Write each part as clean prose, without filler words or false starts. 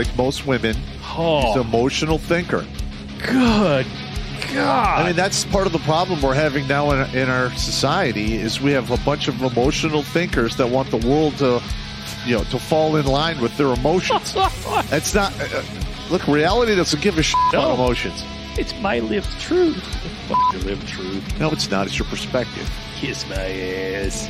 like most women. He's an emotional thinker. Good God. I mean, that's part of the problem we're having now in our society is we have a bunch of emotional thinkers that want the world to, to fall in line with their emotions. That's not... look, reality doesn't give a shit about emotions. It's my lived truth. Fuck your lived truth. No, it's not. It's your perspective. Kiss my ass.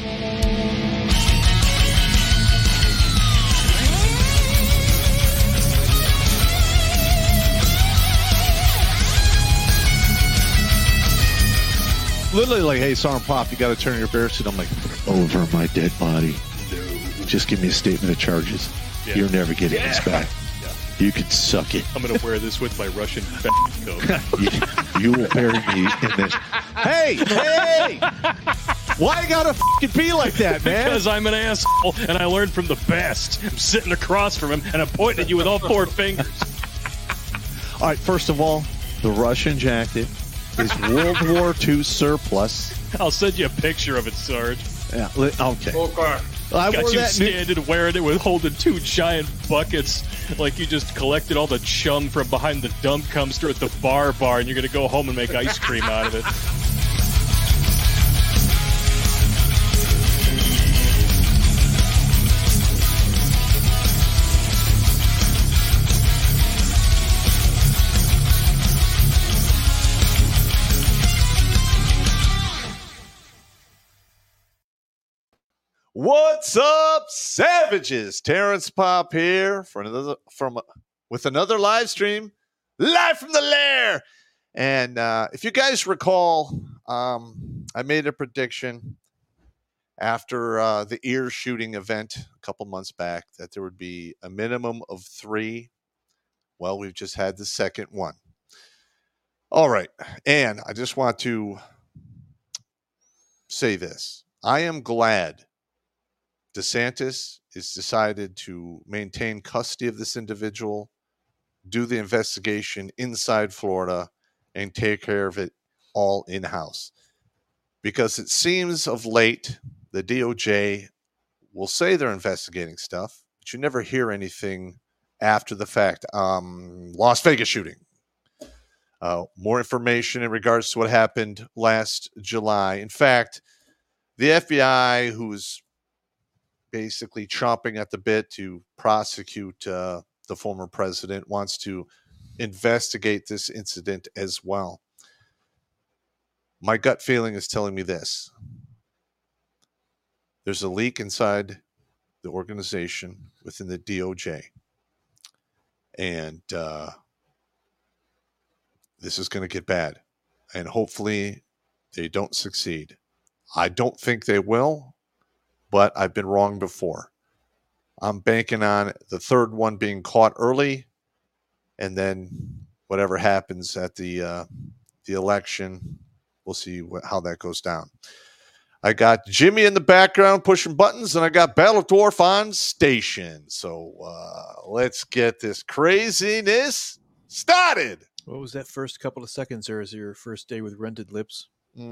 Literally like, hey, Sergeant Pop, you got to turn your bear suit. I'm like, over my dead body. No. Just give me a statement of charges. Yeah. You're never getting this back. Yeah. You can suck it. I'm going to wear this with my Russian coat. you will bury me in this. Hey! Why you gotta fucking be like that, man? Because I'm an asshole, and I learned from the best. I'm sitting across from him, and I'm pointing at you with all four fingers. All right, first of all, the Russian jacket is World War II surplus. I'll send you a picture of it, Sarge. Yeah, okay. I got you standing wearing it with holding two giant buckets like you just collected all the chum from behind the dump dumpster at the bar, and you're going to go home and make ice cream out of it. What's up, savages? Terrence Pop here with another live stream, live from the lair. And if you guys recall, I made a prediction after the ear shooting event a couple months back that there would be a minimum of 3. Well, we've just had the second one. All right, and I just want to say this: I am glad DeSantis has decided to maintain custody of this individual, do the investigation inside Florida, and take care of it all in-house. Because it seems of late, the DOJ will say they're investigating stuff, but you never hear anything after the fact. Las Vegas shooting. More information in regards to what happened last July. In fact, the FBI, who's basically chomping at the bit to prosecute the former president, wants to investigate this incident as well. My gut feeling is telling me this. There's a leak inside the organization within the DOJ. And this is going to get bad. And hopefully they don't succeed. I don't think they will. But I've been wrong before. I'm banking on the third one being caught early, and then whatever happens at the election, we'll see how that goes down. I got Jimmy in the background pushing buttons, and I got Battle Dwarf on station. So let's get this craziness started. What was that first couple of seconds there? Is your first day with rented lips?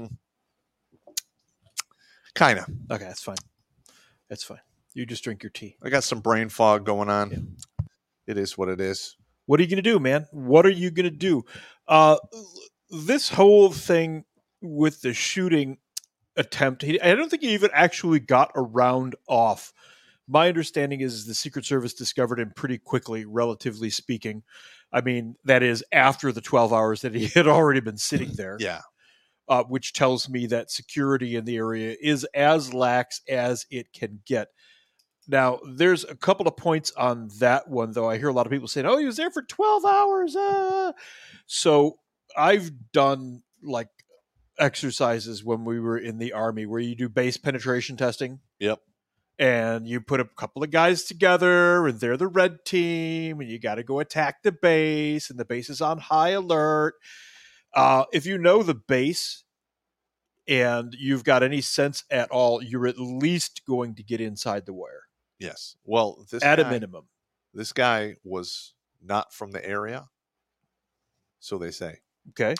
Kind of. Okay, that's fine. That's fine. You just drink your tea. I got some brain fog going on. Yeah. It is what it is. What are you going to do, man? What are you going to do? This whole thing with the shooting attempt, I don't think he even actually got a round off. My understanding is the Secret Service discovered him pretty quickly, relatively speaking. I mean, that is after the 12 hours that he had already been sitting there. Yeah. Which tells me that security in the area is as lax as it can get. Now, there's a couple of points on that one, though. I hear a lot of people saying, oh, he was there for 12 hours. So I've done like exercises when we were in the Army where you do base penetration testing. Yep. And you put a couple of guys together, and they're the red team, and you got to go attack the base, and the base is on high alert. If you know the base and you've got any sense at all, you're at least going to get inside the wire. Yes. Well, a minimum. This guy was not from the area, so they say. Okay.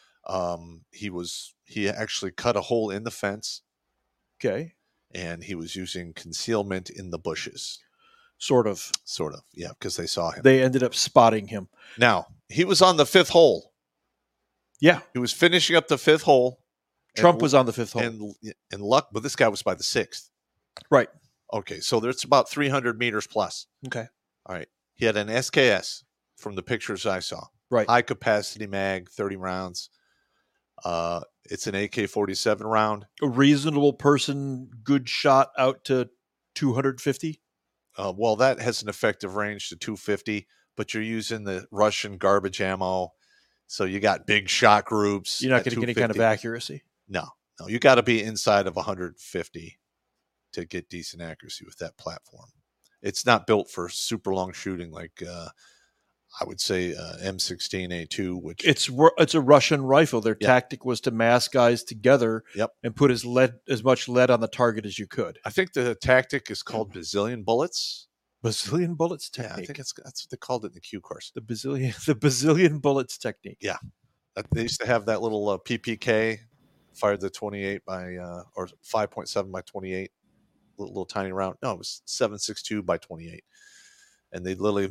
He actually cut a hole in the fence. Okay. And he was using concealment in the bushes. Sort of. Yeah, because they saw him. They ended up spotting him. Now, he was on the 5th hole. Yeah. He was finishing up the 5th hole. Trump was on the 5th hole. And luck, but this guy was by the 6th. Right. Okay, so there's about 300 meters plus. Okay. All right. He had an SKS from the pictures I saw. Right. High capacity mag, 30 rounds. It's an AK-47 round. A reasonable person, good shot out to 250? Well, that has an effective range to 250, but you're using the Russian garbage ammo. So you got big shot groups. You're not going to get any kind of accuracy? No. You got to be inside of 150 to get decent accuracy with that platform. It's not built for super long shooting like I would say M16A2, which it's a Russian rifle. Their tactic was to mass guys together and put as much lead on the target as you could. I think the tactic is called Bazillion bullets. Bazillion bullets technique. Yeah, I think that's what they called it in the Q course. The bazillion bullets technique. Yeah, they used to have that little PPK, fired the 28 by or 5.7 by 28, little tiny round. No, it was 7.62 by 28. And they literally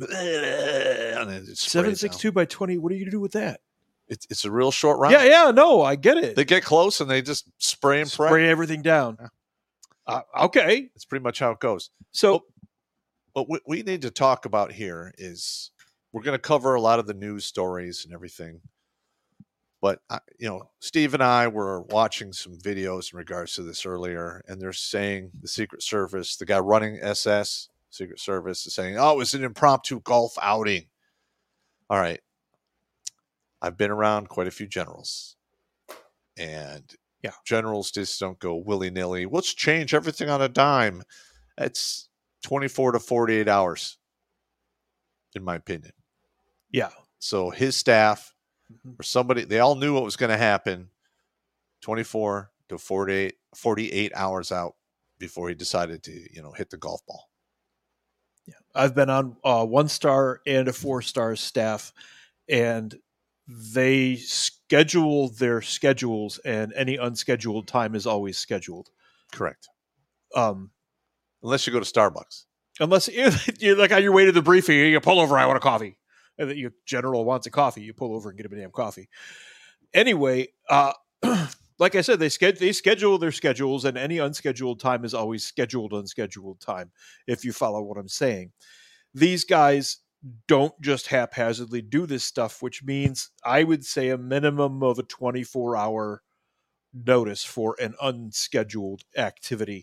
7.62 by 20. What are you gonna do with that? It's a real short round. Yeah, no, I get it. They get close and they just spray everything down. Yeah. Okay, it's pretty much how it goes. So, what we need to talk about here is we're going to cover a lot of the news stories and everything. But Steve and I were watching some videos in regards to this earlier, and they're saying the Secret Service, the guy running SS. Secret Service is saying, it was an impromptu golf outing. All right. I've been around quite a few generals. And generals just don't go willy-nilly. Let's change everything on a dime. It's 24 to 48 hours, in my opinion. Yeah. So his staff or somebody, they all knew what was going to happen 24 to 48 hours out before he decided to, hit the golf ball. Yeah, I've been on 1-star and a 4-star staff, and they schedule their schedules, and any unscheduled time is always scheduled. Correct. Unless you go to Starbucks. Unless you're like on your way to the briefing, you pull over, I want a coffee. And your general wants a coffee, you pull over and get him a damn coffee. Anyway, like I said, they schedule their schedules, and any unscheduled time is always scheduled unscheduled time, if you follow what I'm saying. These guys don't just haphazardly do this stuff, which means I would say a minimum of a 24-hour notice for an unscheduled activity.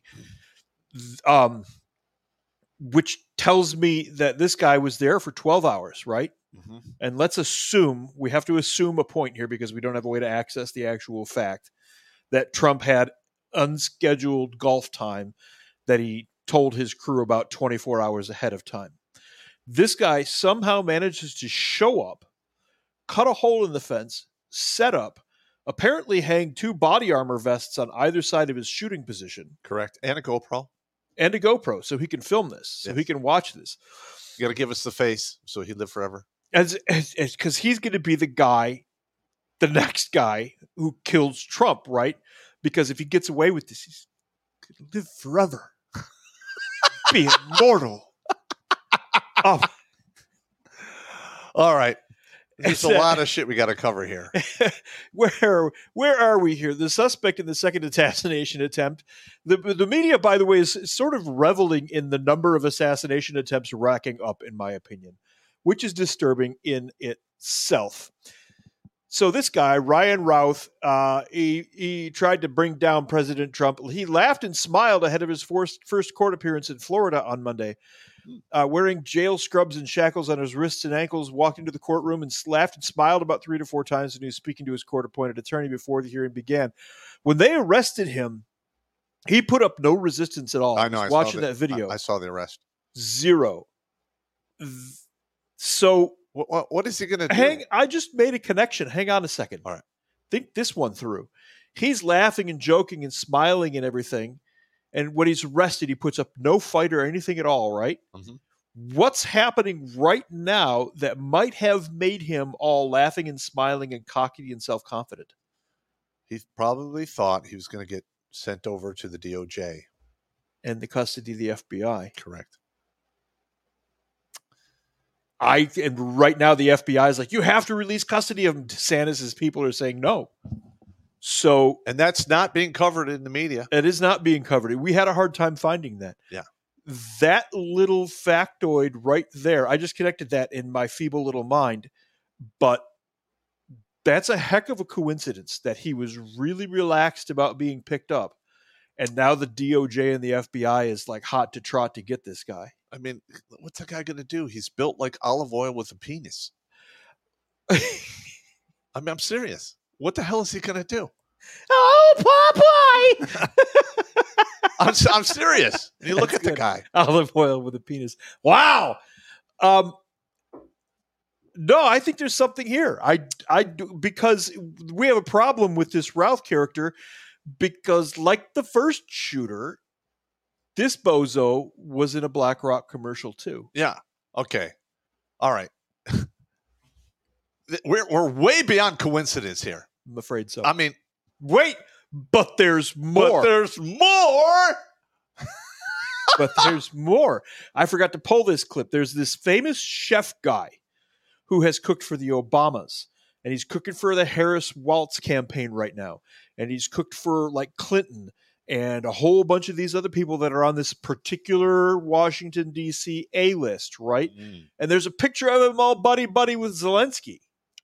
Which tells me that this guy was there for 12 hours, right? Mm-hmm. And we have to assume a point here because we don't have a way to access the actual fact that Trump had unscheduled golf time that he told his crew about 24 hours ahead of time. This guy somehow manages to show up, cut a hole in the fence, set up, apparently hang 2 body armor vests on either side of his shooting position. Correct. And a GoPro. So he can film this, so he can watch this. You got to give us the face so he live forever. Because he's going to be the next guy who kills Trump, right? Because if he gets away with this, he's going to live forever. Be immortal. Oh. All right. There's a lot of shit we got to cover here. Where are we here? The suspect in the second assassination attempt. The media, by the way, is sort of reveling in the number of assassination attempts racking up, in my opinion, which is disturbing in itself. So this guy, Ryan Routh, he tried to bring down President Trump. He laughed and smiled ahead of his first court appearance in Florida on Monday. Wearing jail scrubs and shackles on his wrists and ankles, walked into the courtroom and laughed and smiled about 3 to 4 times when he was speaking to his court-appointed attorney before the hearing began. When they arrested him, he put up no resistance at all. I know. I watching that video. I saw the arrest. 0. So what is he going to do? I just made a connection. Hang on a second. All right. Think this one through. He's laughing and joking and smiling and everything. And when he's arrested, he puts up no fight or anything at all, right? Mm-hmm. What's happening right now that might have made him all laughing and smiling and cocky and self-confident? He probably thought he was going to get sent over to the DOJ. And the custody of the FBI. Correct. And right now the FBI is like, you have to release custody of him. DeSantis's people are saying no. So, and that's not being covered in the media. It is not being covered. We had a hard time finding that. Yeah. That little factoid right there, I just connected that in my feeble little mind, but that's a heck of a coincidence that he was really relaxed about being picked up. And now the DOJ and the FBI is like hot to trot to get this guy. I mean, what's that guy going to do? He's built like olive oil with a penis. I mean, I'm serious. What the hell is he going to do? Oh, Popeye! I'm serious. You look at the guy. Olive oil with a penis. Wow. No, I think there's something here. I do, because we have a problem with this Ralph character because, like the first shooter, this bozo was in a BlackRock commercial too. Yeah. Okay. All right. We're way beyond coincidence here. I'm afraid so. I mean, wait, but there's more. But there's more. But there's more. I forgot to pull this clip. There's this famous chef guy who has cooked for the Obamas, and he's cooking for the Harris Waltz campaign right now, and he's cooked for like Clinton and a whole bunch of these other people that are on this particular Washington, D.C. A-list, right? And there's a picture of him all buddy-buddy with Zelensky.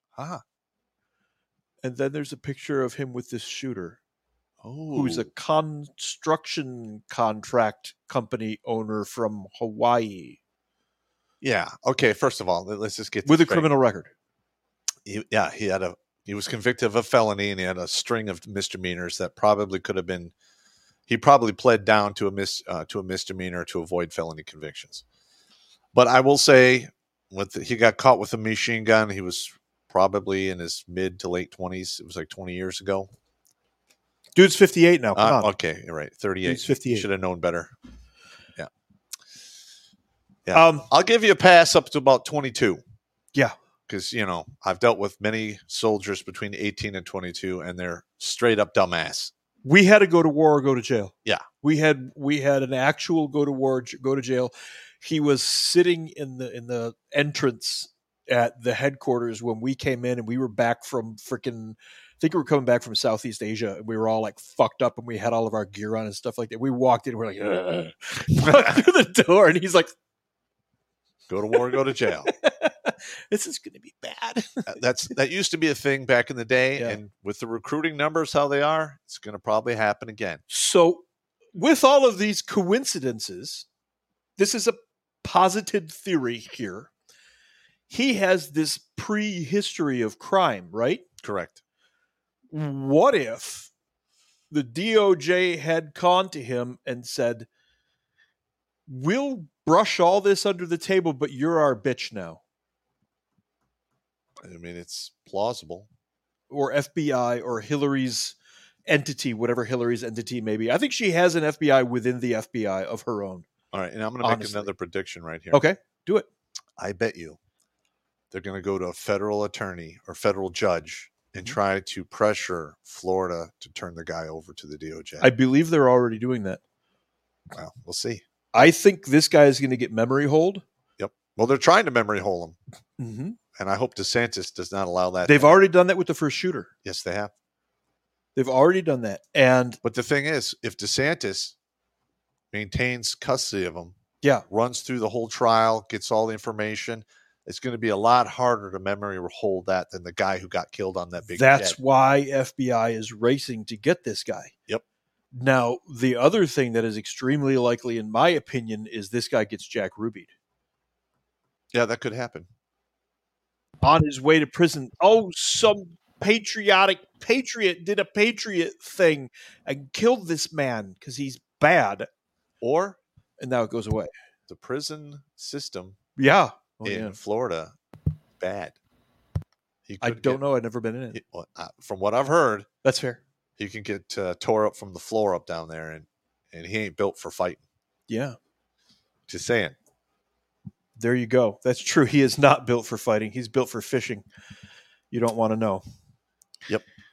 And then there's a picture of him with this shooter, who's a construction contract company owner from Hawaii. Yeah. Okay. First of all, let's just get with a criminal record. He was convicted of a felony, and he had a string of misdemeanors that probably could have been. He probably pled down to a misdemeanor to avoid felony convictions. But I will say, he got caught with a machine gun. He was probably in his mid to late 20s. It was like 20 years ago. Dude's 58 now. Come on. Okay, you're right. 38. Dude's 58. Should have known better. Yeah. I'll give you a pass up to about 22. Yeah. Because, I've dealt with many soldiers between 18 and 22, and they're straight up dumbass. We had to go to war or go to jail. Yeah. We had an actual go to war, go to jail. He was sitting in the entrance at the headquarters when we came in, and we were back from I think we were coming back from Southeast Asia, and we were all like fucked up, and we had all of our gear on and stuff like that. We walked in, and we're like, through the door, and he's like, go to war, go to jail. This is going to be bad. That used to be a thing back in the day, Yeah. and with the recruiting numbers how they are, it's going to probably happen again. So, with all of these coincidences, this is a posited theory here. He has this prehistory of crime, right? Correct. What if the DOJ had gone to him and said, we'll brush all this under the table, but you're our bitch now? I mean, it's plausible. Or FBI or Hillary's entity, whatever Hillary's entity may be. I think she has an FBI within the FBI of her own. All right, and I'm going to make another prediction right here. Okay, do it. I bet you they're going to go to a federal attorney or federal judge and try to pressure Florida to turn the guy over to the DOJ. I believe they're already doing that. Well, we'll see. I think this guy is going to get memory hold. Yep. Well, they're trying to memory hole him. Mm-hmm. And I hope DeSantis does not allow that. They've already done that with the first shooter. Yes, they have. They've already done that. But the thing is, if DeSantis maintains custody of him, runs through the whole trial, gets all the information, it's going to be a lot harder to memory hold that than the guy who got killed on that big jet. That's why FBI is racing to get this guy. Yep. Now, the other thing that is extremely likely, in my opinion, is this guy gets Jack Rubied. Yeah, that could happen. On his way to prison. Oh, some patriot did a patriot thing and killed this man because he's bad. And now it goes away. The prison system in Florida, bad. I don't know. I've never been in it. From what I've heard, that's fair. He can get tore up from the floor up down there, and he ain't built for fighting. Yeah. Just saying. There you go. That's true. He is not built for fighting. He's built for fishing. You don't want to know. Yep.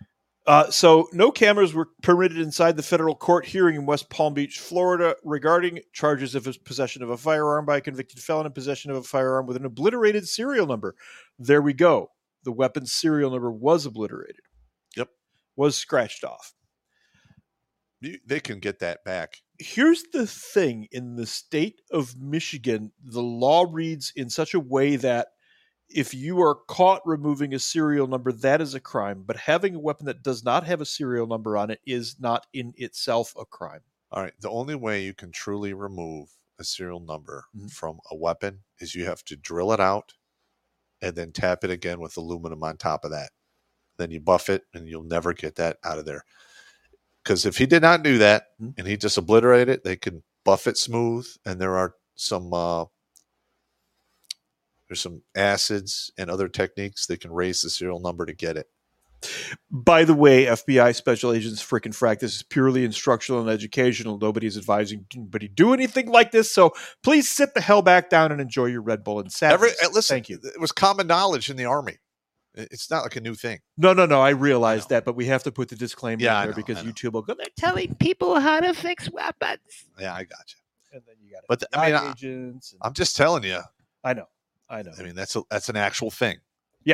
So no cameras were permitted inside the federal court hearing in West Palm Beach, Florida, regarding charges of possession of a firearm by a convicted felon in possession of a firearm with an obliterated serial number. There we go. The weapon's serial number was obliterated. Yep. Was scratched off. They can get that back. Here's the thing. In the state of Michigan, the law reads in such a way that if you are caught removing a serial number, that is a crime. But having a weapon that does not have a serial number on it is not in itself a crime. All right. The only way you can truly remove a serial number from a weapon is you have to drill it out and then tap it again with aluminum on top of that. Then you buff it and you'll never get that out of there. Because if he did not do that and he just obliterated it, they can buff it smooth. And there are some there's some acids and other techniques that can raise the serial number to get it. By the way, FBI special agents frickin' frack, this is purely instructional and educational. Nobody's advising anybody do anything like this. So please sit the hell back down and enjoy your Red Bull and sadness. Listen, thank you. It was common knowledge in the Army. It's not like a new thing. No. I realize that, but we have to put the disclaimer in there because YouTube will go, they're telling people how to fix weapons. Yeah, I got you. And then you got but agents. I'm just telling you. I know. I mean, that's an actual thing. Yeah.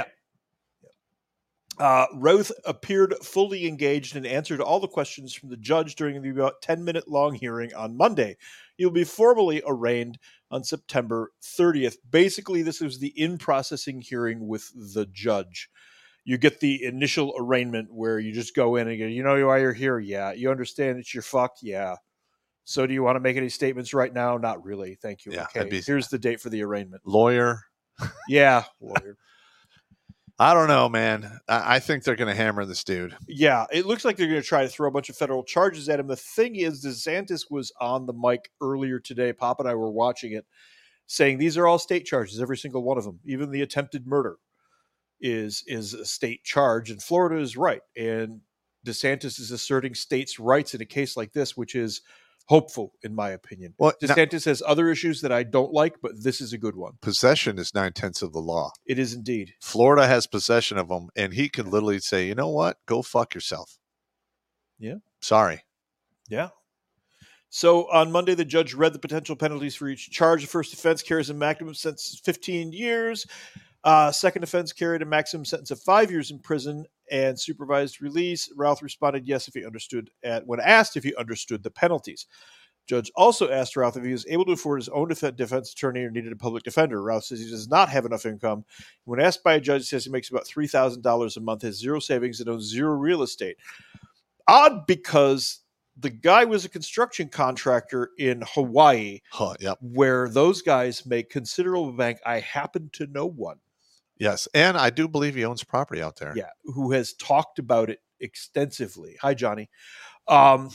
Roth appeared fully engaged and answered all the questions from the judge during the about 10-minute long hearing on Monday. He will be formally arraigned on September 30th. Basically, this was the in-processing hearing with the judge. You get the initial arraignment where you just go in and go, you know why you're here? Yeah. You understand that you're fucked? Yeah. So do you want to make any statements right now? Not really. Thank you. Yeah, okay. Here's the date for the arraignment. Lawyer. Yeah. Lawyer. I don't know, man. I think they're going to hammer this dude. Yeah, it looks like they're going to try to throw a bunch of federal charges at him. The thing is, DeSantis was on the mic earlier today. Pop and I were watching it, saying these are all state charges, every single one of them. Even the attempted murder is a state charge, and Florida is right. And DeSantis is asserting states' rights in a case like this, which is hopeful, in my opinion. Well, DeSantis has other issues that I don't like, but this is a good one. Possession is 9/10 of the law. It is indeed. Florida has possession of them, and he can literally say, you know what? Go fuck yourself. Yeah. Sorry. Yeah. So on Monday, the judge read the potential penalties for each charge. The first offense carries a maximum sentence of 15 years. Second offense carried a maximum sentence of 5 years in prison and supervised release. Routh responded yes if he understood when asked if he understood the penalties. Judge also asked Routh if he was able to afford his own defense attorney or needed a public defender. Routh says he does not have enough income. When asked by a judge, he says he makes about $3,000 a month, has zero savings, and owns zero real estate. Odd, because the guy was a construction contractor in Hawaii, where those guys make considerable bank. I happen to know one. Yes, and I do believe he owns property out there. Yeah, who has talked about it extensively. Hi, Johnny. At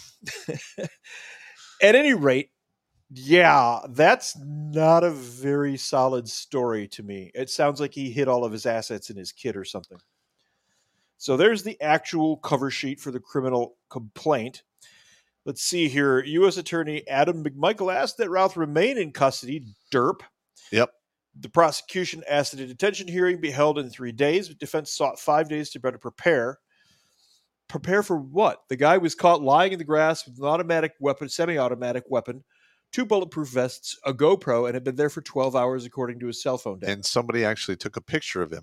any rate, yeah, that's not a very solid story to me. It sounds like he hid all of his assets in his kid or something. So there's the actual cover sheet for the criminal complaint. Let's see here. U.S. Attorney Adam McMichael asked that Routh remain in custody. Derp. Yep. The prosecution asked that a detention hearing be held in 3 days. The defense sought 5 days to better prepare. Prepare for what? The guy was caught lying in the grass with an automatic weapon, semi-automatic weapon, 2 bulletproof vests, a GoPro, and had been there for 12 hours, according to his cell phone data. And somebody actually took a picture of him.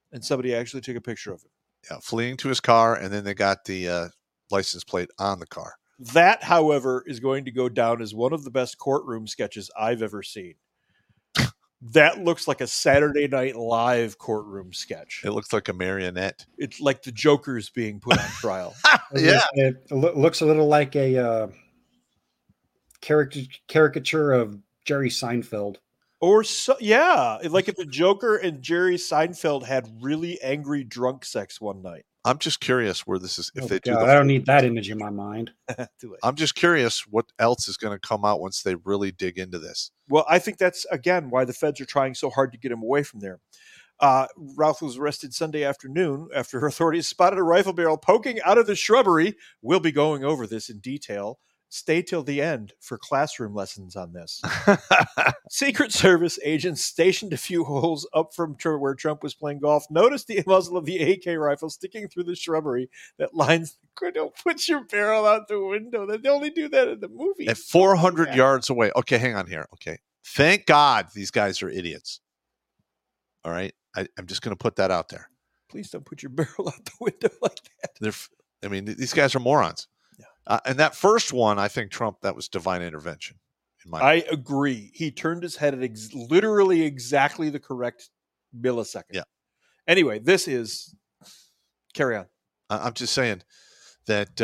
Yeah, fleeing to his car, and then they got the license plate on the car. That, however, is going to go down as one of the best courtroom sketches I've ever seen. That looks like a Saturday Night Live courtroom sketch. It looks like a marionette. It's like the Joker's being put on trial. Yeah. It looks a little like a caricature of Jerry Seinfeld. Or so, yeah, like if the Joker and Jerry Seinfeld had really angry drunk sex one night. I'm just curious where this is. If they do, I don't need that image in my mind. I'm just curious what else is going to come out once they really dig into this. Well, I think that's again why the feds are trying so hard to get him away from there. Routh was arrested Sunday afternoon after authorities spotted a rifle barrel poking out of the shrubbery. We'll be going over this in detail. Stay till the end for classroom lessons on this. Secret Service agents stationed a few holes up from where Trump was playing golf noticed the muzzle of the AK rifle sticking through the shrubbery that lines the Don't put your barrel out the window. They only do that in the movie. At 400 yards away. Okay, hang on here. Okay. Thank God these guys are idiots. All right? I'm just going to put that out there. Please don't put your barrel out the window like that. These guys are morons. Yeah. And that first one, I think Trump, that was divine intervention. I agree. He turned his head at literally exactly the correct millisecond. Yeah. Anyway, this is... Carry on. I'm just saying that,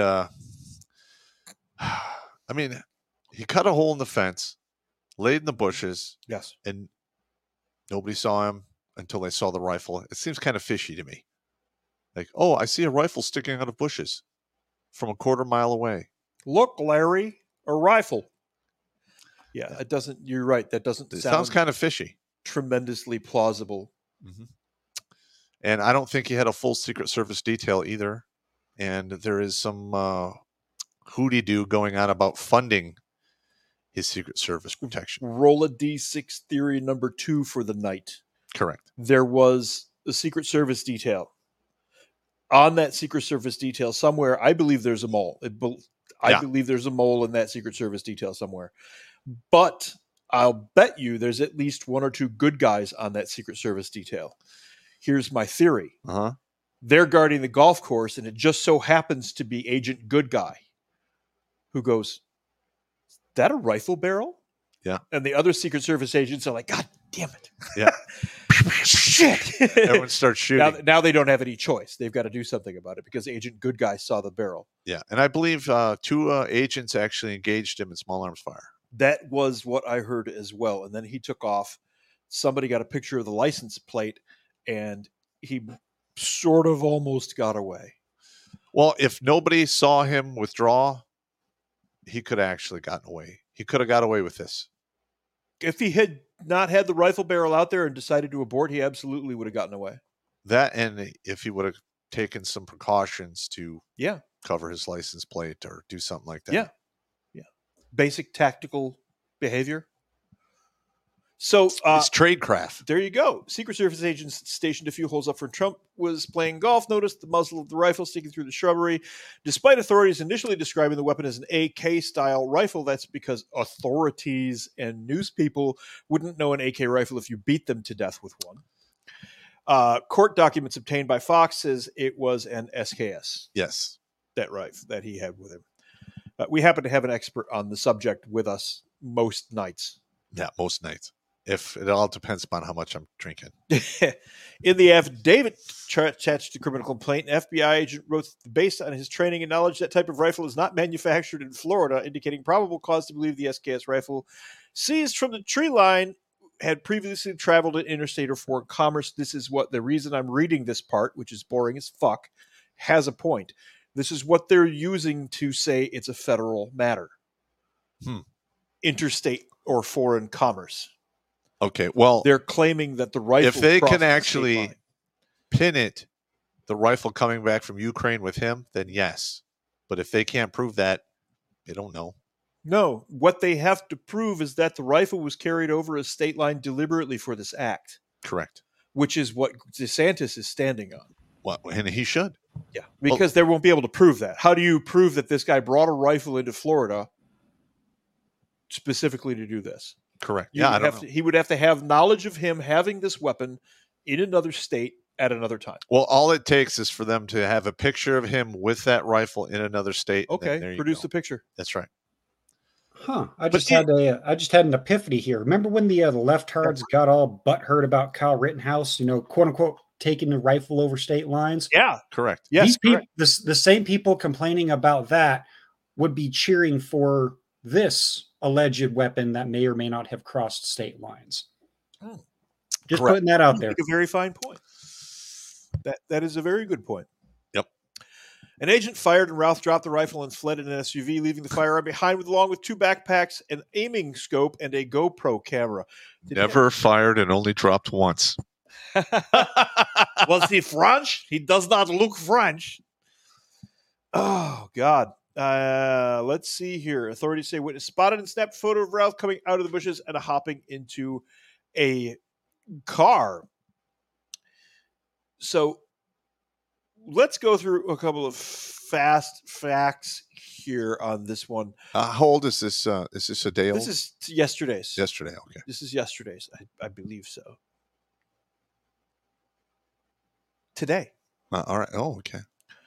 he cut a hole in the fence, laid in the bushes. Yes. And nobody saw him until they saw the rifle. It seems kind of fishy to me. Like, oh, I see a rifle sticking out of bushes from a quarter mile away. Look, Larry, a rifle. Yeah, it doesn't. You're right. That doesn't sounds kind of fishy. Tremendously plausible. Mm-hmm. And I don't think he had a full Secret Service detail either. And there is some hooty-doo going on about funding his Secret Service protection. Roll a D6 theory number 2 for the night. Correct. There was a Secret Service detail. On that Secret Service detail somewhere, I believe there's a mole. I believe there's a mole in that Secret Service detail somewhere. But I'll bet you there's at least 1 or 2 good guys on that Secret Service detail. Here's my theory. Uh-huh. They're guarding the golf course, and it just so happens to be Agent Good Guy who goes, "Is that a rifle barrel?" Yeah. And the other Secret Service agents are like, "God damn it." Yeah. Shit. Everyone starts shooting. Now they don't have any choice. They've got to do something about it because Agent Good Guy saw the barrel. Yeah. And I believe 2 agents actually engaged him in small arms fire. That was what I heard as well. And then he took off. Somebody got a picture of the license plate, and he sort of almost got away. Well, if nobody saw him withdraw, he could have actually gotten away. He could have got away with this. If he had not had the rifle barrel out there and decided to abort, he absolutely would have gotten away. That, and if he would have taken some precautions to Yeah. cover his license plate or do something like that. Yeah. Basic tactical behavior. So it's tradecraft. There you go. Secret Service agents stationed a few holes up from Trump was playing golf noticed the muzzle of the rifle sticking through the shrubbery. Despite authorities initially describing the weapon as an AK-style rifle, that's because authorities and news people wouldn't know an AK rifle if you beat them to death with one. Court documents obtained by Fox says it was an SKS. Yes. That rifle that he had with him. We happen to have an expert on the subject with us most nights. Yeah, most nights. If it all depends upon how much I'm drinking. In the affidavit attached to criminal complaint, an FBI agent wrote that based on his training and knowledge, that type of rifle is not manufactured in Florida, indicating probable cause to believe the SKS rifle seized from the tree line had previously traveled in interstate or foreign commerce. This is what the reason I'm reading this part, which is boring as fuck, has a point. This is what they're using to say it's a federal matter. Interstate or foreign commerce. Okay, well, they're claiming that the rifle, if they can actually pin it, the rifle coming back from Ukraine with him, then yes. But if they can't prove that, they don't know. No, what they have to prove is that the rifle was carried over a state line deliberately for this act. Correct. Which is what DeSantis is standing on. Well, and he should. Yeah, because they won't be able to prove that. How do you prove that this guy brought a rifle into Florida specifically to do this? Correct. He would have to have knowledge of him having this weapon in another state at another time. Well, all it takes is for them to have a picture of him with that rifle in another state. Okay, produce the picture. That's right. Huh. I just had an epiphany here. Remember when the leftards got all butthurt about Kyle Rittenhouse, quote unquote, taking the rifle over state lines? Yeah, correct. Yes, the same people complaining about that would be cheering for this alleged weapon that may or may not have crossed state lines. Just putting that out there. A very fine point. That is a very good point. Yep. An agent fired and Routh dropped the rifle and fled in an SUV, leaving the firearm behind along with 2 backpacks, an aiming scope, and a GoPro camera. Never fired and only dropped once. Was he French? He does not look French. Oh, God. Let's see here. Authorities say witness spotted and snapped a photo of Ralph coming out of the bushes and hopping into a car. So let's go through a couple of fast facts here on this one. How old is this? Is this a day old? This is yesterday's. Yesterday, okay. This is yesterday's. I believe so. Today. All right. Oh, okay.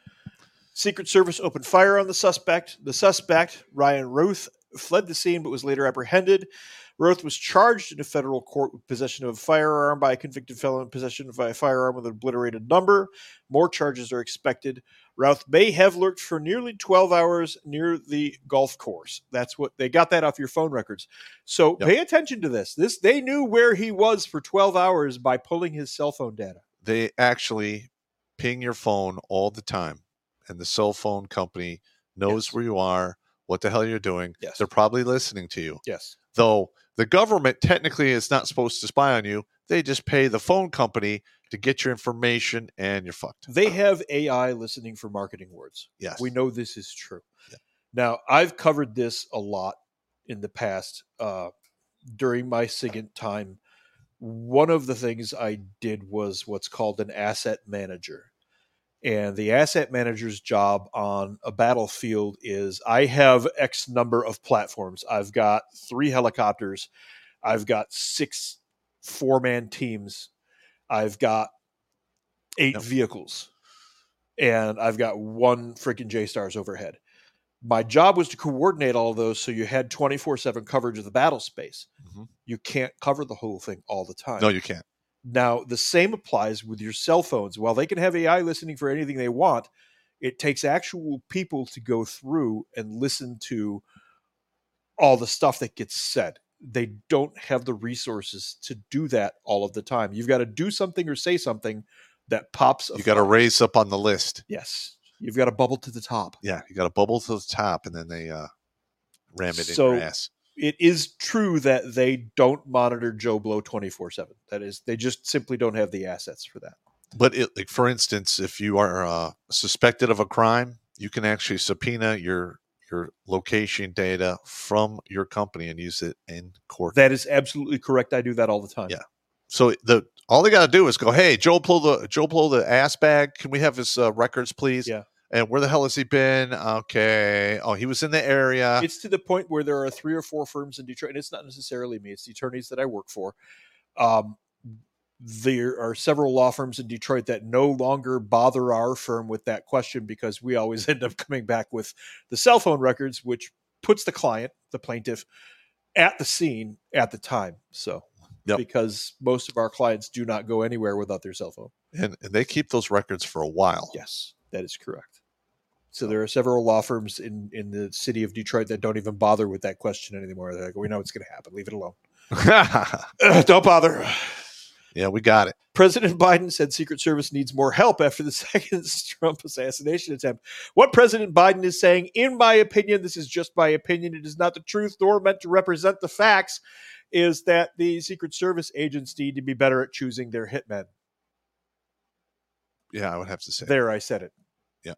Secret Service opened fire on the suspect. The suspect, Ryan Roth, fled the scene but was later apprehended. Roth was charged in a federal court with possession of a firearm by a convicted felon in possession of a firearm with an obliterated number. More charges are expected. Roth may have lurked for nearly 12 hours near the golf course. That's what they got that off your phone records. So Pay attention to this. They knew where he was for 12 hours by pulling his cell phone data. They actually ping your phone all the time, and the cell phone company knows where you are, what the hell you're doing. Yes. They're probably listening to you. Yes. Though the government technically is not supposed to spy on you. They just pay the phone company to get your information, and you're fucked. They have AI listening for marketing words. Yes. We know this is true. Yeah. Now, I've covered this a lot in the past. During my SIGINT time, one of the things I did was what's called an asset manager. And the asset manager's job on a battlefield is I have X number of platforms. I've got 3 helicopters. I've got 6 4-man teams. I've got 8 vehicles. And I've got 1 freaking J-Stars overhead. My job was to coordinate all of those so you had 24/7 coverage of the battle space. Mm-hmm. You can't cover the whole thing all the time. No, you can't. Now, the same applies with your cell phones. While they can have AI listening for anything they want, it takes actual people to go through and listen to all the stuff that gets said. They don't have the resources to do that all of the time. You've got to do something or say something that pops. You got to raise up on the list. Yes. You've got to bubble to the top. Yeah, you got to bubble to the top, and then they ram it in your ass. It is true that they don't monitor Joe Blow 24/7. That is, they just simply don't have the assets for that. But like for instance, if you are suspected of a crime, you can actually subpoena your location data from your company and use it in court. That is absolutely correct. I do that all the time. Yeah. So all they got to do is go, hey, Joe Blow the ass bag. Can we have his records, please? Yeah. And where the hell has he been? Okay. Oh, he was in the area. It's to the point where there are 3 or 4 firms in Detroit, and it's not necessarily me. It's the attorneys that I work for. There are several law firms in Detroit that no longer bother our firm with that question because we always end up coming back with the cell phone records, which puts the client, the plaintiff, at the scene at the time. So, because most of our clients do not go anywhere without their cell phone. And they keep those records for a while. Yes, that is correct. So there are several law firms in the city of Detroit that don't even bother with that question anymore. They're like, we know it's going to happen. Leave it alone. Don't bother. Yeah, we got it. President Biden said Secret Service needs more help after the second Trump assassination attempt. What President Biden is saying, in my opinion, this is just my opinion, it is not the truth nor meant to represent the facts, is that the Secret Service agents need to be better at choosing their hitmen. Yeah, I would have to say. There, I said it. Yeah.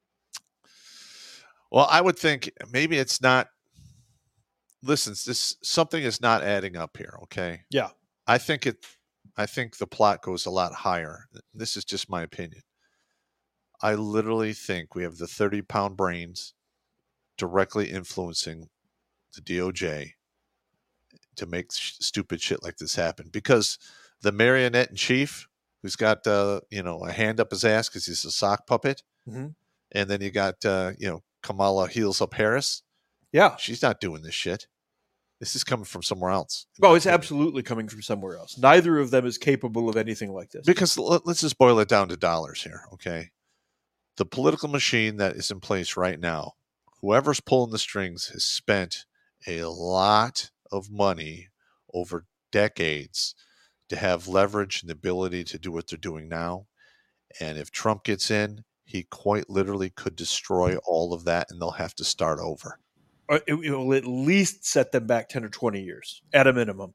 Well, I would think maybe it's not. Listen, something is not adding up here. Okay. Yeah. I think the plot goes a lot higher. This is just my opinion. I literally think we have the 30-pound brains directly influencing the DOJ to make stupid shit like this happen. Because the marionette in chief, who's got a hand up his ass because he's a sock puppet, mm-hmm. and then you got Kamala Heels Up Harris. Yeah, she's not doing this shit. This is coming from somewhere else. Oh, it's absolutely coming from somewhere else. Neither of them is capable of anything like this. Because let's just boil it down to dollars here, okay? The political machine that is in place right now, whoever's pulling the strings has spent a lot of money over decades to have leverage and the ability to do what they're doing now. And if Trump gets in, he quite literally could destroy all of that, and they'll have to start over. It will at least set them back 10 or 20 years at a minimum.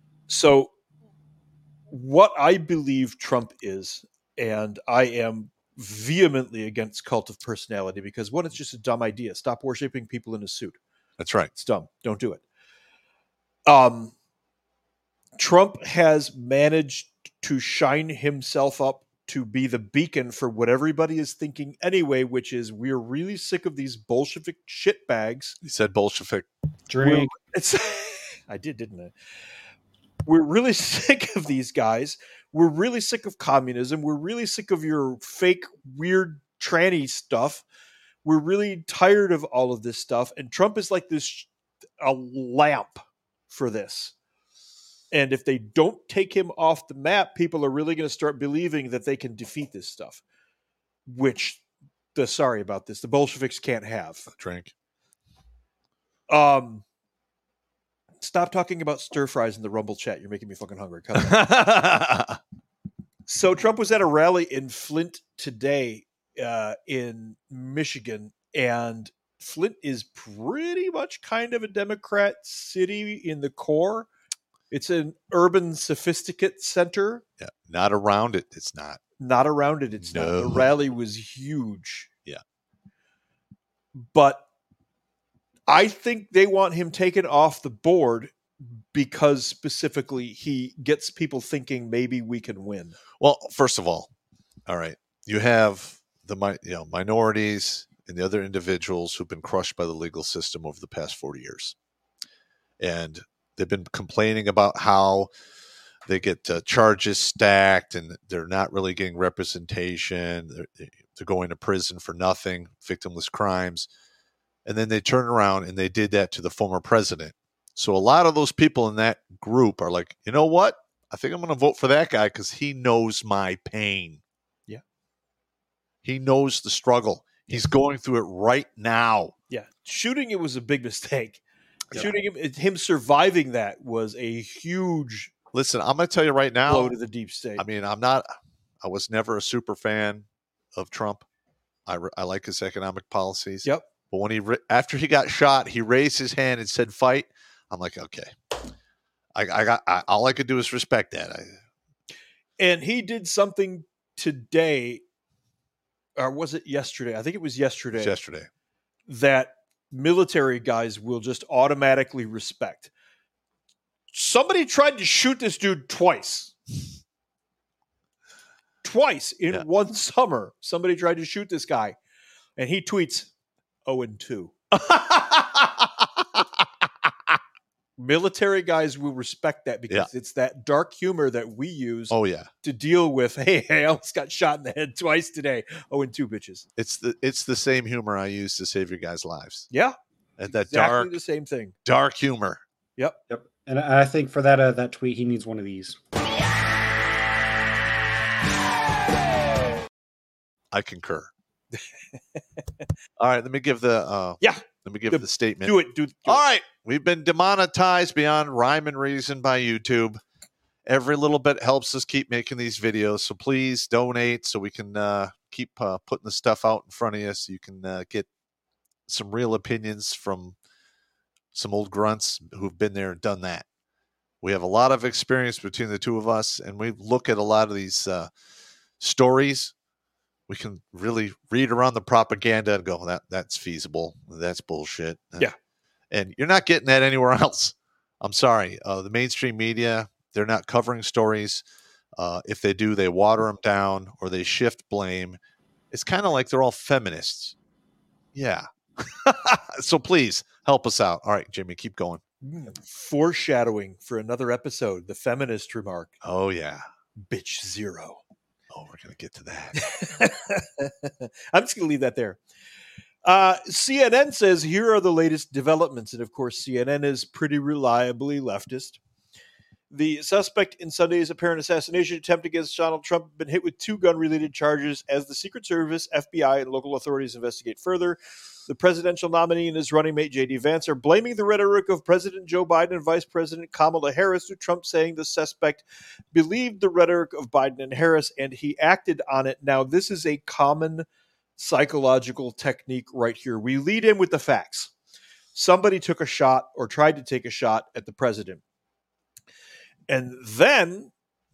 So what I believe Trump is, and I am vehemently against cult of personality because, one, it's just a dumb idea. Stop worshiping people in a suit. That's right. It's dumb. Don't do it. Trump has managed to shine himself up to be the beacon for what everybody is thinking anyway, which is we're really sick of these Bolshevik shitbags. He said Bolshevik. Drink. I did, didn't I? We're really sick of these guys. We're really sick of communism. We're really sick of your fake, weird, tranny stuff. We're really tired of all of this stuff. And Trump is like a lamp for this. And if they don't take him off the map, people are really going to start believing that they can defeat this stuff, which, sorry about this, the Bolsheviks can't have. Drink. Stop talking about stir fries in the Rumble chat. You're making me fucking hungry. So Trump was at a rally in Flint today in Michigan, and Flint is pretty much kind of a Democrat city in the core. It's an urban sophisticate center. Yeah, not around it. It's not. Not around it. It's not. The rally was huge. Yeah. But I think they want him taken off the board because specifically he gets people thinking maybe we can win. Well, first of all right, you have the minorities and the other individuals who've been crushed by the legal system over the past 40 years. And they've been complaining about how they get charges stacked and they're not really getting representation. They're going to prison for nothing, victimless crimes. And then they turn around and they did that to the former president. So a lot of those people in that group are like, you know what? I think I'm going to vote for that guy because he knows my pain. Yeah. He knows the struggle. He's going through it right now. Yeah. Shooting it was a big mistake. Yeah. Shooting him surviving that was a huge. Listen, I'm going to tell you right now. Blow to the deep state. I mean, I was never a super fan of Trump. I like his economic policies. Yep. But when after he got shot, he raised his hand and said, "Fight." I'm like, okay. All I could do is respect that. And he did something today, or was it yesterday? I think it was yesterday. It was yesterday. That military guys will just automatically respect. Somebody tried to shoot this dude twice. Twice in one summer. Somebody tried to shoot this guy. And he tweets 0-2. Military guys will respect that because it's that dark humor that we use to deal with, hey, I almost got shot in the head twice today. 0-2, bitches. It's the same humor I use to save your guys' lives. Yeah. And that exactly the same thing. Dark humor. Yep. And I think for that tweet, he needs one of these. I concur. All right, let me give the the statement. Do it. All right, we've been demonetized beyond rhyme and reason by YouTube. Every little bit helps us keep making these videos, so please donate so we can keep putting the stuff out in front of you so you can get some real opinions from some old grunts who've been there and done that. We have a lot of experience between the two of us, and we look at a lot of these stories. We can really read around the propaganda and go, that's feasible. That's bullshit. Yeah. And you're not getting that anywhere else. I'm sorry. The mainstream media, they're not covering stories. If they do, they water them down or they shift blame. It's kind of like they're all feminists. Yeah. So please help us out. All right, Jimmy, keep going. Foreshadowing for another episode, the feminist remark. Oh, yeah. Bitch zero. Oh, we're going to get to that. I'm just going to leave that there. CNN says, here are the latest developments. And of course, CNN is pretty reliably leftist. The suspect in Sunday's apparent assassination attempt against Donald Trump has been hit with 2 gun-related charges as the Secret Service, FBI, and local authorities investigate further. The presidential nominee and his running mate, J.D. Vance, are blaming the rhetoric of President Joe Biden and Vice President Kamala Harris to Trump, saying the suspect believed the rhetoric of Biden and Harris, and he acted on it. Now, this is a common psychological technique right here. We lead in with the facts. Somebody took a shot or tried to take a shot at the president. And then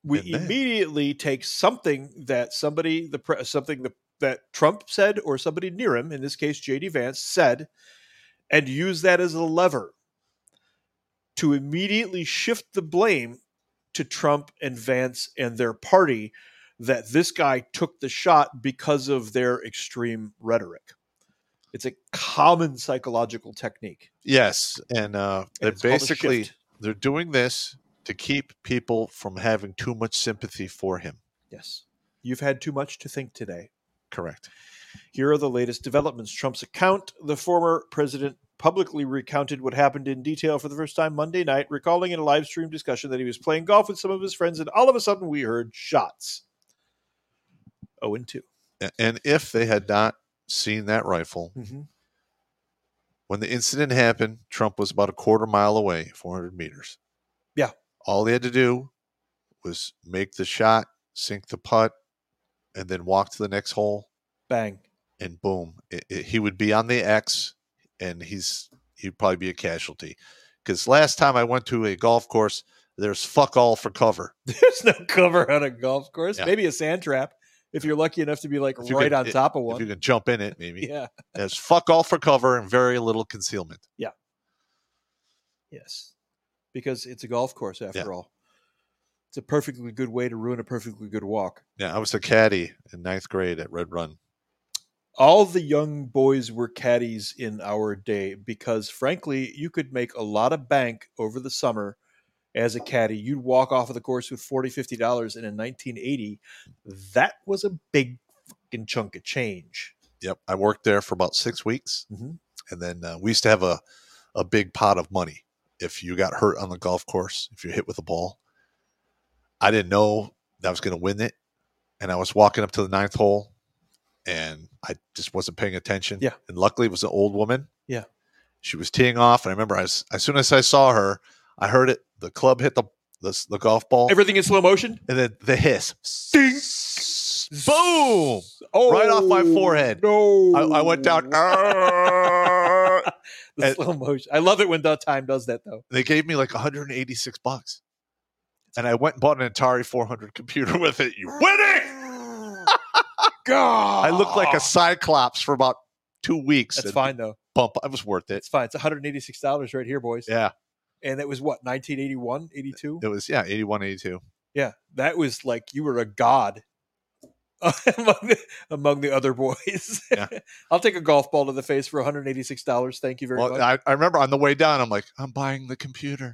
We And then- immediately take something that that Trump said or somebody near him, in this case J.D. Vance, said, and use that as a lever to immediately shift the blame to Trump and Vance and their party that this guy took the shot because of their extreme rhetoric. It's a common psychological technique. Yes, and they're it's called a basically shift. they're doing this to keep people from having too much sympathy for him. Yes. You've had too much to think today. Correct. Here are the latest developments. Trump's account, the former president publicly recounted what happened in detail for the first time Monday night, recalling in a live stream discussion that he was playing golf with some of his friends, and all of a sudden we heard shots. 0-2. And if they had not seen that rifle, when the incident happened, Trump was about a quarter mile away, 400 meters. Yeah. All he had to do was make the shot, sink the putt, and then walk to the next hole. Bang. And boom, he would be on the X, and he'd probably be a casualty. Because last time I went to a golf course, there's fuck all for cover. There's no cover on a golf course. Yeah. Maybe a sand trap, if you're lucky enough to be like If you right can- on top of one. If you can jump in it, maybe. Yeah. There's fuck all for cover and very little concealment. Yes. Because it's a golf course after Yeah. all. It's a perfectly good way to ruin a perfectly good walk. Yeah, I was a caddy in 9th grade at Red Run. All the young boys were caddies in our day because, frankly, you could make a lot of bank over the summer as a caddy. You'd walk off of the course with $40, $50, and in 1980, that was a big fucking chunk of change. Yep, I worked there for about 6 weeks, Mhm. and then we used to have a big pot of money if you got hurt on the golf course, if you hit with a ball. I didn't know that I was going to win it, and I was walking up to the 9th hole, and I just wasn't paying attention. Yeah. And luckily, it was an old woman. Yeah. She was teeing off, and I remember as soon as I saw her, I heard it. The club hit the golf ball, Everything in slow motion? and then the hiss. Ding! Boom! Oh, Right off my forehead. No. I went down. The and- slow motion. I love it when the time does that, though. They gave me like $186, and I went and bought an Atari 400 computer with it. You winning? God. I looked like a cyclops for about 2 weeks. That's and fine, though. Bump. It was worth it. It's fine. It's $186 right here, boys. Yeah, And that was what, 1981, 82? it was. Yeah, 81, 82. Yeah. That was like you were a god among the other boys. Yeah. I'll take a golf ball to the face for $186. Thank you very Well, much. I remember on the way down, I'm like, I'm buying the computer.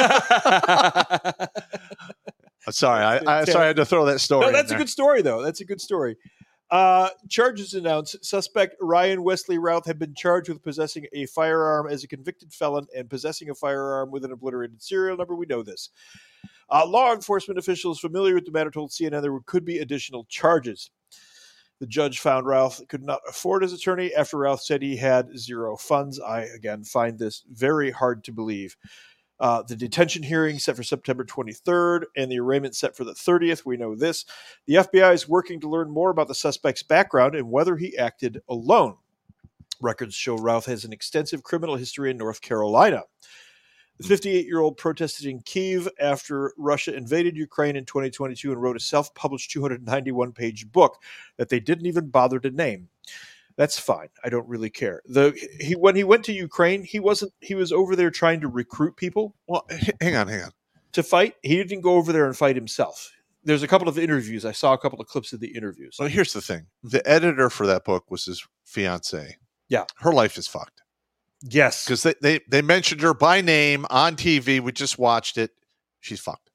I'm sorry. I had to throw that story. No, in that's a there. good story, though. That's a good story. Charges announced. Suspect Ryan Wesley Routh had been charged with possessing a firearm as a convicted felon and possessing a firearm with an obliterated serial number. We know this. Law enforcement officials familiar with the matter told CNN there could be additional charges. The judge found Routh could not afford his attorney after Routh said he had zero funds. I, again, find this very hard to believe. The detention hearing set for September 23rd and the arraignment set for the 30th. We know this. The FBI is working to learn more about the suspect's background and whether he acted alone. Records show Routh has an extensive criminal history in North Carolina. The 58-year-old protested in Kyiv after Russia invaded Ukraine in 2022 and wrote a self-published 291-page book that they didn't even bother to name. That's fine. I don't really care. When he went to Ukraine, he was over there trying to recruit people Well, hang on. to fight. He didn't go over there and fight himself. There's a couple of interviews. I saw a couple of clips of the interviews. So here's the thing. The editor for that book was his fiance. Yeah. Her life is fucked. Yes. Because they mentioned her by name on TV. We just watched it. She's fucked.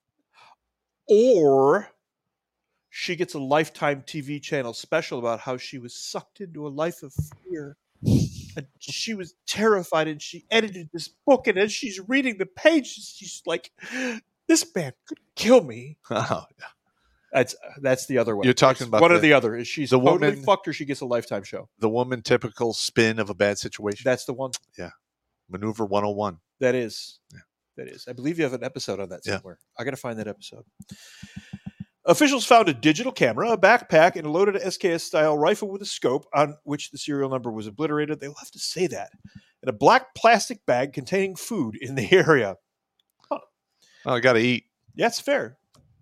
Or she gets a Lifetime TV channel special about how she was sucked into a life of fear. And she was terrified, and she edited this book, and as she's reading the pages, she's like, this man could kill me. Oh, That's the other one. You're talking It's about one or the- the other. Is she's the totally woman- fucked or she gets a Lifetime show? the woman typical spin of a bad situation. That's the one. Maneuver 101. That is. Yeah. That is. I believe you have an episode on that Yeah. somewhere. I got to find that episode. Officials found a digital camera, a backpack, and a loaded SKS-style rifle with a scope on which the serial number was obliterated. They'll have to say that. And a black plastic bag containing food in the area. Oh, I got to eat. Yeah, it's fair.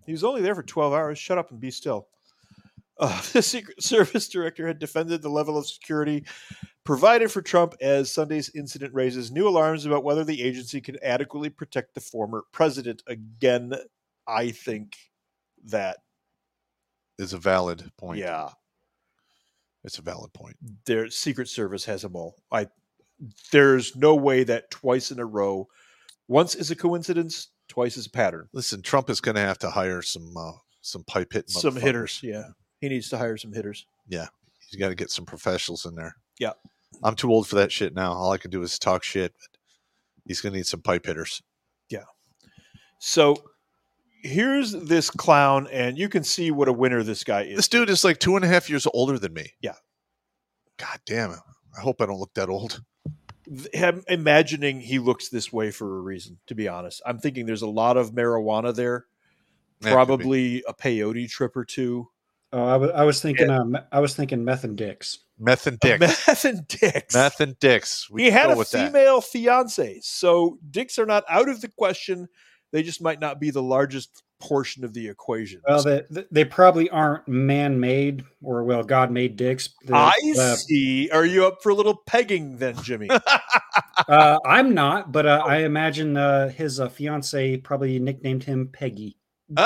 He was only there for 12 hours. Shut up and be still. The Secret Service director had defended the level of security provided for Trump as Sunday's incident raises new alarms about whether the agency can adequately protect the former president. Again, I think that is a valid point. Yeah. It's a valid point. Their Secret Service has them all. There's no way that twice in a row, once is a coincidence, twice is a pattern. Listen, Trump is going to have to hire some pipe hitting, some hitters. Yeah, he needs to hire some hitters. Yeah, he's got to get some professionals in there. Yeah, I'm too old for that shit now. All I can do is talk shit. But he's going to need some pipe hitters. Yeah. So here's this clown, and you can see what a winner this guy is. This dude is like 2.5 years older than me. Yeah. God damn it. I hope I don't look that old. I'm imagining he looks this way for a reason, to be honest. I'm thinking there's a lot of marijuana there. Probably a peyote trip or two. Oh, I was thinking meth and dicks. Meth and dicks. Meth and dicks. Meth and dicks. He had a female fiance, so dicks are not out of the question. They just might not be the largest portion of the equation. Well, they probably aren't man-made or, God-made dicks. I see. Are you up for a little pegging then, Jimmy? I'm not, but I imagine his fiance probably nicknamed him Peggy.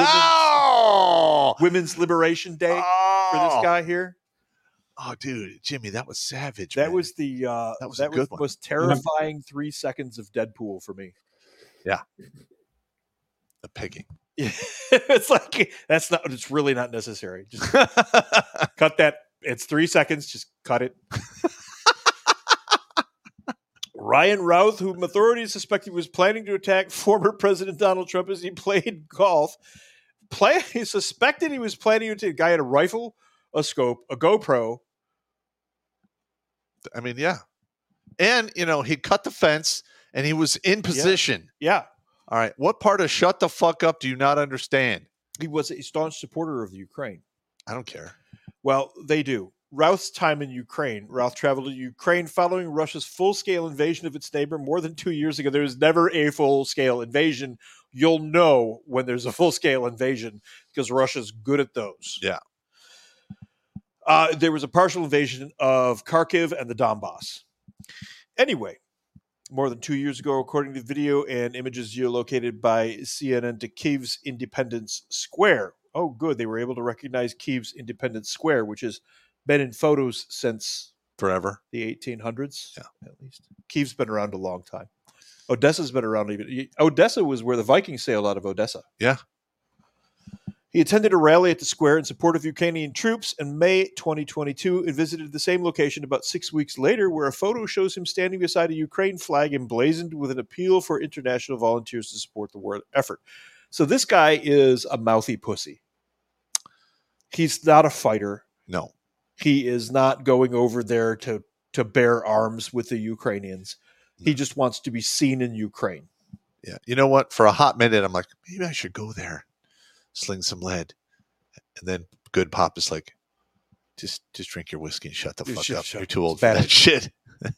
Women's Liberation Day for this guy here. Oh, dude, Jimmy, that was savage. That man. was the that was most terrifying 3 seconds of Deadpool for me. Yeah, the pegging. It's like it's really not necessary. Just cut that. It's 3 seconds. Just cut it. Ryan Routh, whom authorities suspected was planning to attack former President Donald Trump as he played golf. He suspected he was planning to attack. The guy had a rifle, a scope, a GoPro. I mean, yeah. And, he cut the fence and he was in position. Yeah. All right. What part of shut the fuck up do you not understand? He was a staunch supporter of the Ukraine. I don't care. Well, they do. Routh's time in Ukraine. Routh traveled to Ukraine following Russia's full-scale invasion of its neighbor more than 2 years ago. There was never a full-scale invasion. You'll know when there's a full-scale invasion because Russia's good at those. Yeah. There was a partial invasion of Kharkiv and the Donbass. Anyway, more than 2 years ago, according to video and images geolocated by CNN to Kyiv's Independence Square. Oh, good. They were able to recognize Kyiv's Independence Square, which has been in photos since forever, the 1800s. Yeah, at least. Kyiv's been around a long time. Odessa's been around even. Odessa was where the Vikings sailed out of Odessa. Yeah. He attended a rally at the square in support of Ukrainian troops in May 2022 and visited the same location about 6 weeks later, where a photo shows him standing beside a Ukraine flag emblazoned with an appeal for international volunteers to support the war effort. So this guy is a mouthy pussy. He's not a fighter. No. He is not going over there to bear arms with the Ukrainians. He just wants to be seen in Ukraine. Yeah. You know what? For a hot minute, I'm like, maybe I should go there, sling some lead. And then good pop is like, just drink your whiskey and shut the fuck up. You're too old for that shit.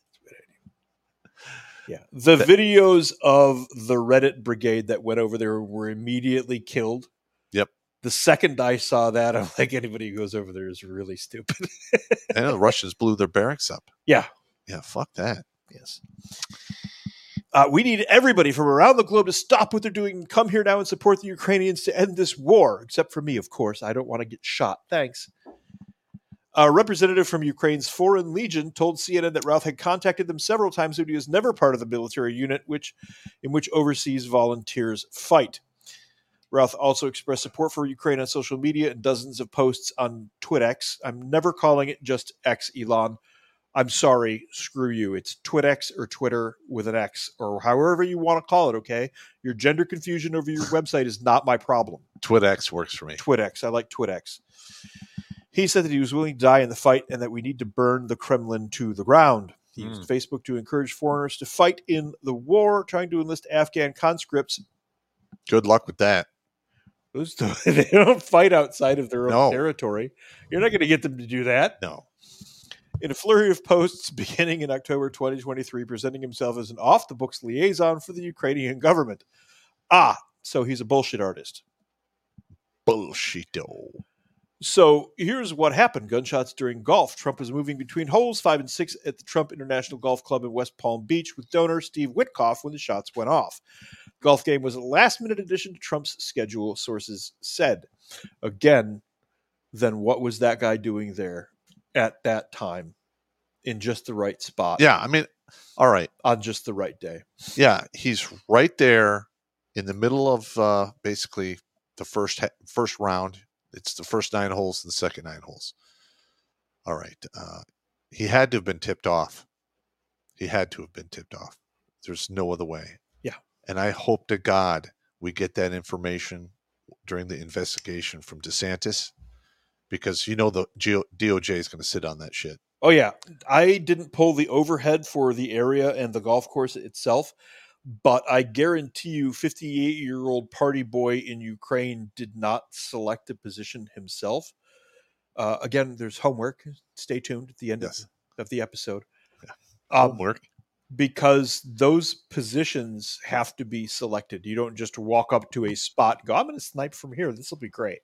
Yeah. The videos of the Reddit brigade that went over there were immediately killed. Yep. The second I saw that, I'm like, anybody who goes over there is really stupid. I know the Russians blew their barracks up. Yeah. Yeah, fuck that. Yes. We need everybody from around the globe to stop what they're doing and come here now and support the Ukrainians to end this war. Except for me, of course. I don't want to get shot. Thanks. A representative from Ukraine's Foreign Legion told CNN that Routh had contacted them several times, but he was never part of the military unit in which overseas volunteers fight. Routh also expressed support for Ukraine on social media and dozens of posts on TwitX. I'm never calling it just X, Elon. I'm sorry, screw you. It's TwitX or Twitter with an X or however you want to call it, okay? Your gender confusion over your website is not my problem. TwitX works for me. TwitX. I like TwitX. He said that he was willing to die in the fight and that we need to burn the Kremlin to the ground. He used Facebook to encourage foreigners to fight in the war, trying to enlist Afghan conscripts. Good luck with that. They don't fight outside of their own territory. You're not going to get them to do that. No. In a flurry of posts beginning in October 2023, presenting himself as an off-the-books liaison for the Ukrainian government. So he's a bullshit artist. Bullshito. So here's what happened. Gunshots during golf. Trump was moving between holes 5 and 6 at the Trump International Golf Club in West Palm Beach with donor Steve Witkoff when the shots went off. The golf game was a last-minute addition to Trump's schedule, sources said. Again, then what was that guy doing there at that time in just the right spot? Yeah, I mean, all right. On just the right day. Yeah, he's right there in the middle of basically the first round. It's the first 9 holes and the second 9 holes. All right. He had to have been tipped off. There's no other way. Yeah. And I hope to God we get that information during the investigation from DeSantis, because the DOJ is going to sit on that shit. Oh, yeah. I didn't pull the overhead for the area and the golf course itself, but I guarantee you 58-year-old party boy in Ukraine did not select a position himself. Again, there's homework. Stay tuned at the end of the episode. Yeah. Homework. Because those positions have to be selected. You don't just walk up to a spot and go, I'm going to snipe from here. This will be great.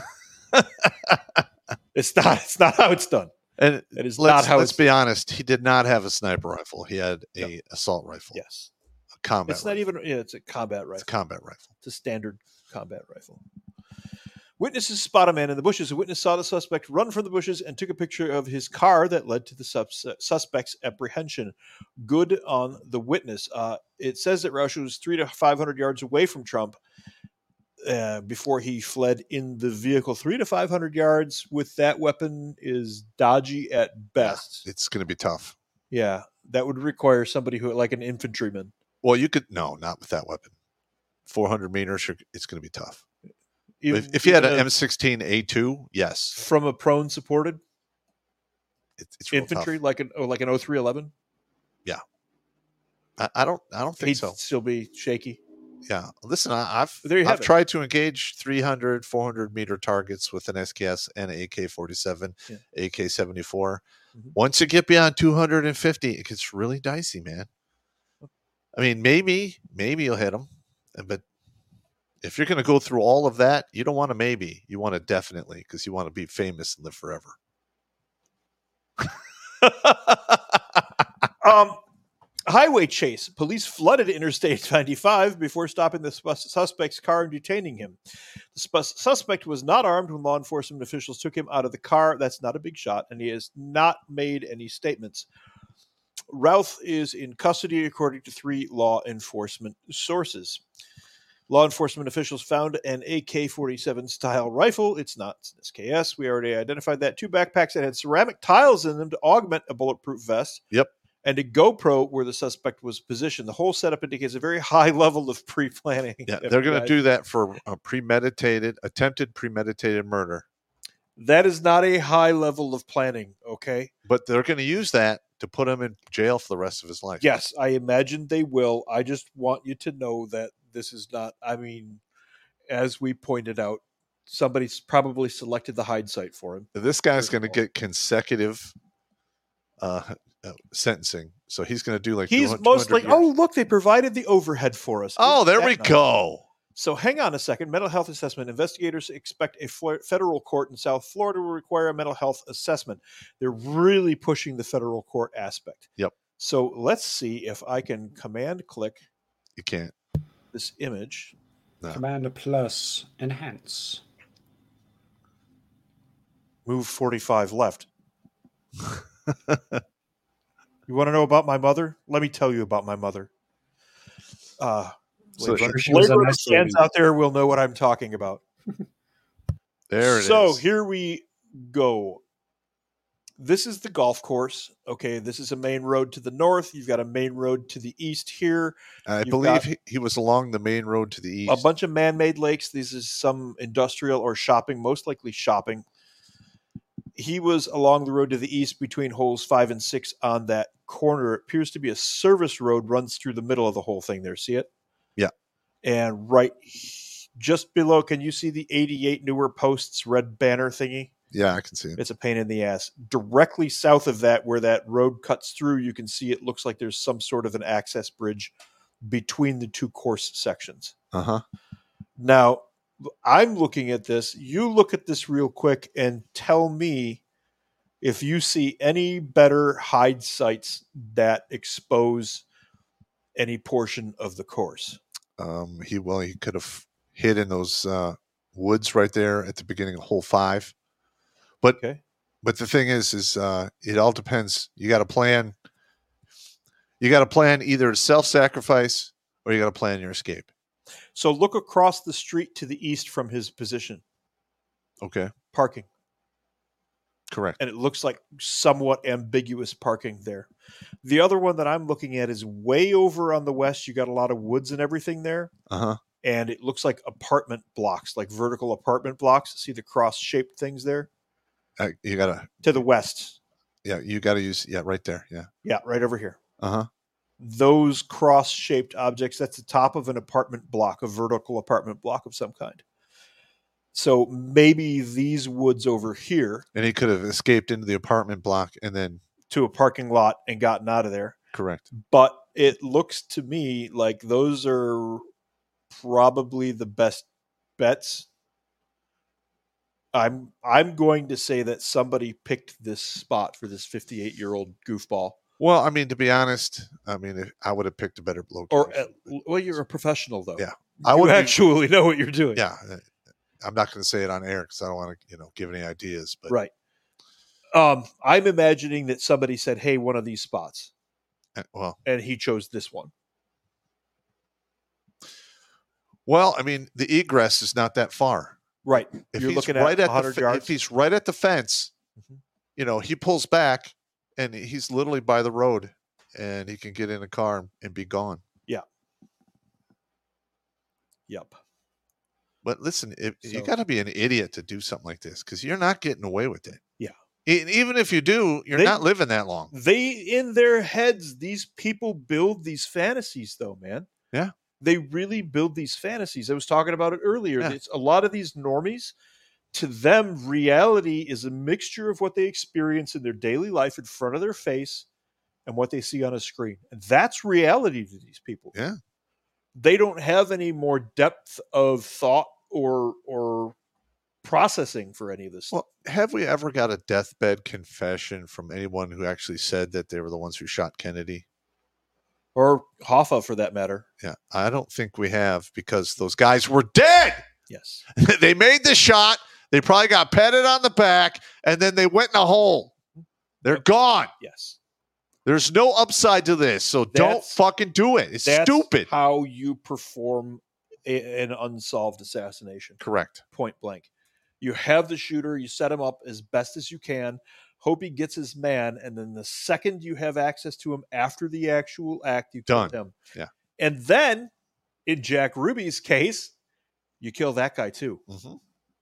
It's not how it's done. And it is not how let's be honest. He did not have a sniper rifle. He had a assault rifle. Yes. Combat it's not rifle. even it's a combat rifle. It's a combat rifle. It's a standard combat rifle. Witnesses spot a man in the bushes. A witness saw the suspect run from the bushes and took a picture of his car that led to the suspect's apprehension. Good on the witness. It says that Roush was 300 to 500 yards away from Trump before he fled in the vehicle. 300 to 500 yards with that weapon is dodgy at best. Yeah, it's going to be tough. Yeah, that would require somebody who, like an infantryman. Well, not with that weapon. 400 meters, it's going to be tough. If you had an M16A2, yes. From a prone supported? It's infantry, tough. like an 0311? Yeah. I don't think He'd so. Still be shaky. Yeah. Listen, I've tried to engage 300, 400 meter targets with an SKS and an AK-47, AK-74. Mm-hmm. Once you get beyond 250, it gets really dicey, man. I mean, maybe you'll hit them, but if you're going to go through all of that, you don't want a maybe. You want a definitely, because you want to be famous and live forever. Highway chase. Police flooded Interstate 95 before stopping the suspect's car and detaining him. The suspect was not armed when law enforcement officials took him out of the car. That's not a big shot, and he has not made any statements. Routh is in custody, according to 3 law enforcement sources. Law enforcement officials found an AK-47 style rifle. It's not an SKS. We already identified that. 2 backpacks that had ceramic tiles in them to augment a bulletproof vest. Yep. And a GoPro where the suspect was positioned. The whole setup indicates a very high level of pre-planning. Yeah, they're going to do that for a attempted premeditated murder. That is not a high level of planning, okay? But they're going to use that to put him in jail for the rest of his life. Yes, I imagine they will. I just want you to know that this is not, as we pointed out, somebody's probably selected the hide site for him. This guy's going to get consecutive sentencing. So he's going to do like he's most like, oh, look, they provided the overhead for us. Oh, there we go. So hang on a second. Mental health assessment. Investigators expect a federal court in South Florida will require a mental health assessment. They're really pushing the federal court aspect. Yep. So let's see if I can command click. You can't. This image. No. Command plus enhance. Move 45 left. You want to know about my mother? Let me tell you about my mother. So she was a nice fans out there will know what I'm talking about. There it is. So here we go. This is the golf course. Okay, this is a main road to the north. You've got a main road to the east here. I believe he was along the main road to the east. A bunch of man-made lakes. This is some industrial or shopping, most likely shopping. He was along the road to the east between holes 5 and 6 on that corner. It appears to be a service road, runs through the middle of the whole thing there. See it? Yeah. And right just below, can you see the 88 newer posts red banner thingy? Yeah, I can see it. It's a pain in the ass. Directly south of that, where that road cuts through, you can see it looks like there's some sort of an access bridge between the 2 course sections. Uh-huh. Now, I'm looking at this. You look at this real quick and tell me if you see any better hide sites that expose any portion of the course. He could have hid in those woods right there at the beginning of hole 5. But but the thing is it all depends. You got to plan. You got to plan either self-sacrifice or you got to plan your escape. So look across the street to the east from his position. Okay. Parking. Correct. And it looks like somewhat ambiguous parking there. The other one that I'm looking at is way over on the west. You got a lot of woods and everything there. Uh-huh. And it looks like apartment blocks, like vertical apartment blocks. See the cross-shaped things there? You got to... To the west. Yeah, you got to use... Yeah, right there. Yeah. Yeah, right over here. Uh-huh. Those cross-shaped objects, that's the top of an apartment block, a vertical apartment block of some kind. So maybe these woods over here. And he could have escaped into the apartment block and then... to a parking lot and gotten out of there. Correct. But it looks to me like those are probably the best bets. I'm going to say that somebody picked this spot for this 58-year-old goofball. Well, I mean, to be honest, I would have picked a better location. Well, you're a professional, though. Yeah. I would actually know what you're doing. Yeah. I'm not going to say it on air because I don't want to, give any ideas. But right. I'm imagining that somebody said, hey, one of these spots. And he chose this one. Well, I mean, the egress is not that far. Right. If You're he's looking right at at 100 yards. If he's right at the fence, he pulls back and he's literally by the road and he can get in a car and be gone. Yeah. Yep. But listen, you got to be an idiot to do something like this because you're not getting away with it. Yeah. Even if you do, you're not living that long. In their heads, these people build these fantasies, though, man. Yeah. They really build these fantasies. I was talking about it earlier. Yeah. It's a lot of these normies, to them, reality is a mixture of what they experience in their daily life in front of their face and what they see on a screen. And that's reality to these people. Yeah. They don't have any more depth of thought or processing for any of this. Well, have we ever got a deathbed confession from anyone who actually said that they were the ones who shot Kennedy? Or Hoffa, for that matter. Yeah, I don't think we have because those guys were dead. Yes. They made the shot. They probably got patted on the back, and then they went in a hole. They're gone. Yes. There's no upside to this, so don't fucking do it. It's stupid. How you perform an unsolved assassination. Correct. Point blank. You have the shooter, you set him up as best as you can, hope he gets his man, and then the second you have access to him after the actual act, you kill him. Yeah. And then, in Jack Ruby's case, you kill that guy too. Mm-hmm.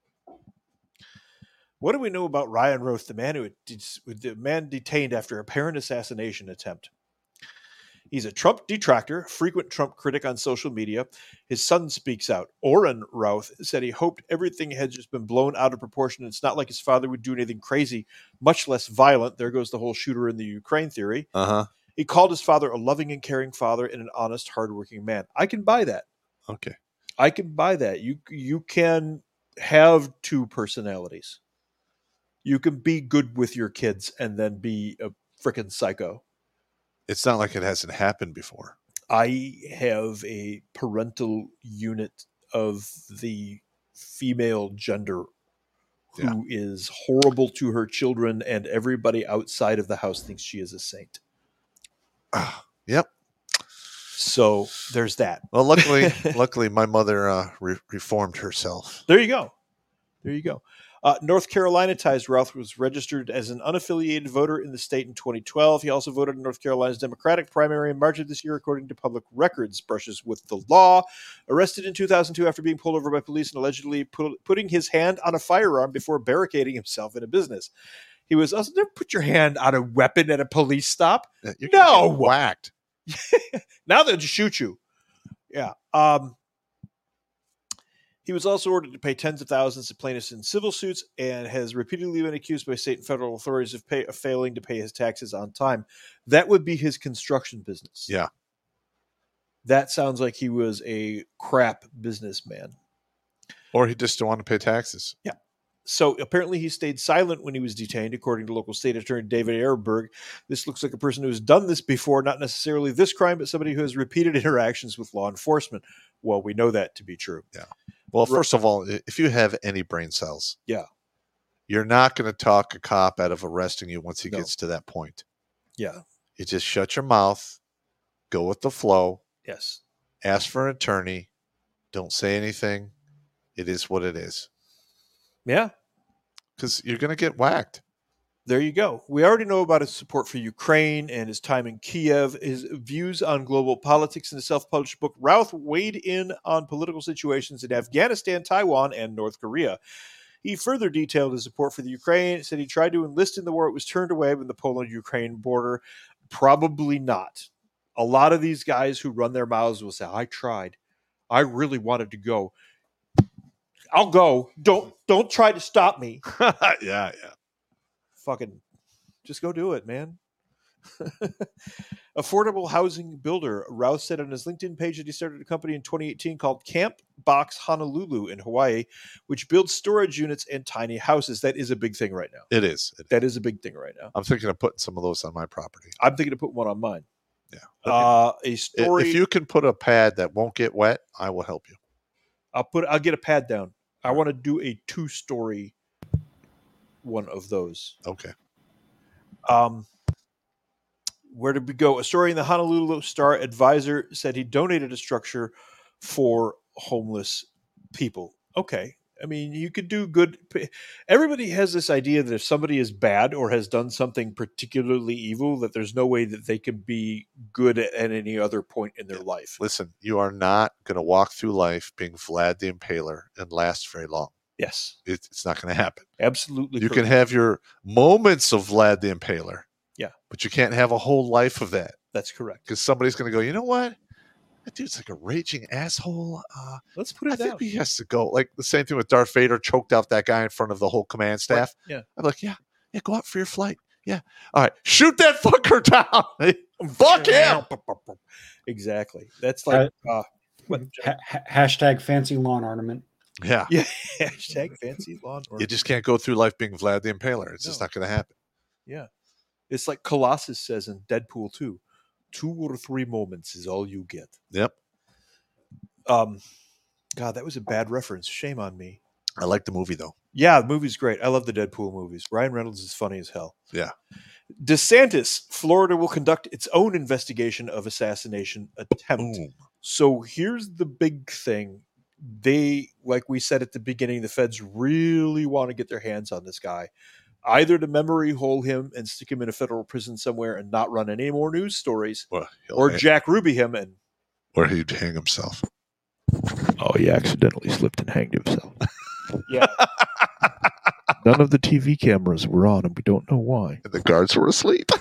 What do we know about Ryan Roth, the man detained after a apparent assassination attempt? He's a Trump detractor, frequent Trump critic on social media. His son speaks out. Orrin Routh said he hoped everything had just been blown out of proportion. It's not like his father would do anything crazy, much less violent. There goes the whole shooter in the Ukraine theory. Uh-huh. He called his father a loving and caring father and an honest, hardworking man. I can buy that. Okay. I can buy that. You can have two personalities. You can be good with your kids and then be a freaking psycho. It's not like it hasn't happened before. I have a parental unit of the female gender who is horrible to her children, and everybody outside of the house thinks she is a saint. Yep. So there's that. Well, luckily, my mother reformed herself. There you go. North Carolina ties Routh was registered as an unaffiliated voter in the state in 2012. He also voted in North Carolina's Democratic primary in March of this year, according to public records. Brushes with the law. Arrested in 2002 after being pulled over by police and allegedly putting his hand on a firearm before barricading himself in a business. He was also, never put your hand on a weapon at a police stop. You're no, whacked. Now they'll just shoot you. Yeah. He was also ordered to pay tens of thousands to plaintiffs in civil suits and has repeatedly been accused by state and federal authorities of failing to pay his taxes on time. That would be his construction business. Yeah. That sounds like he was a crap businessman. Or he just don't want to pay taxes. Yeah. So apparently he stayed silent when he was detained, according to local state attorney David Ehrenberg. This looks like a person who has done this before, not necessarily this crime, but somebody who has repeated interactions with law enforcement. Well, we know that to be true. Yeah. Well, first of all, if you have any brain cells, yeah, you're not going to talk a cop out of arresting you once he gets to that point. Yeah. You just shut your mouth, go with the flow. Yes. Ask for an attorney. Don't say anything. It is what it is. Yeah. Because you're going to get whacked. There you go. We already know about his support for Ukraine and his time in Kiev, his views on global politics in the self-published book. Routh weighed in on political situations in Afghanistan, Taiwan, and North Korea. He further detailed his support for the Ukraine, said he tried to enlist in the war. It was turned away when the Poland-Ukraine border. Probably not. A lot of these guys who run their mouths will say, I tried. I really wanted to go. I'll go. Don't try to stop me. Yeah. Fucking just go do it, man. Affordable housing builder Routh said on his LinkedIn page that he started a company in 2018 called Camp Box Honolulu in Hawaii, which builds storage units and tiny houses. That is a big thing right now. It is. That is a big thing right now. I'm thinking of putting some of those on my property. I'm thinking of putting one on mine. Yeah. A story. If you can put a pad that won't get wet, I will help you. I'll get a pad down. I want to do a 2-story one of those. Okay. Where did we go? A story in the Honolulu Star Advisor said he donated a structure for homeless people. Okay. I mean, you could do good. Everybody has this idea that if somebody is bad or has done something particularly evil, that there's no way that they can be good at any other point in their life. Listen, you are not going to walk through life being Vlad the Impaler and last very long. Yes. It's not going to happen. Absolutely. You can have your moments of Vlad the Impaler. Yeah. But you can't have a whole life of that. That's correct. Because somebody's going to go, you know what? That dude's like a raging asshole. Let's put it down. I think he has to go. Like the same thing with Darth Vader choked out that guy in front of the whole command staff. Right. Yeah. I'm like, yeah, go out for your flight. Yeah. All right. Shoot that fucker down. Fuck him. Exactly. That's like hashtag fancy lawn ornament. Yeah. Yeah. Hashtag fancy lawn ornament. You just can't go through life being Vlad the Impaler. It's just not going to happen. Yeah. It's like Colossus says in Deadpool 2. 2 or 3 moments is all you get. Yep. God, that was a bad reference. Shame on me. I like the movie, though. Yeah, the movie's great. I love the Deadpool movies. Ryan Reynolds is funny as hell. Yeah. DeSantis, Florida will conduct its own investigation of assassination attempt. Boom. So here's the big thing. They, like we said at the beginning, the feds really want to get their hands on this guy. Either to memory hole him and stick him in a federal prison somewhere and not run any more news stories, or Jack Ruby him and... Or he'd hang himself. Oh, he accidentally slipped and hanged himself. Yeah. None of the TV cameras were on, and we don't know why. And the guards were asleep.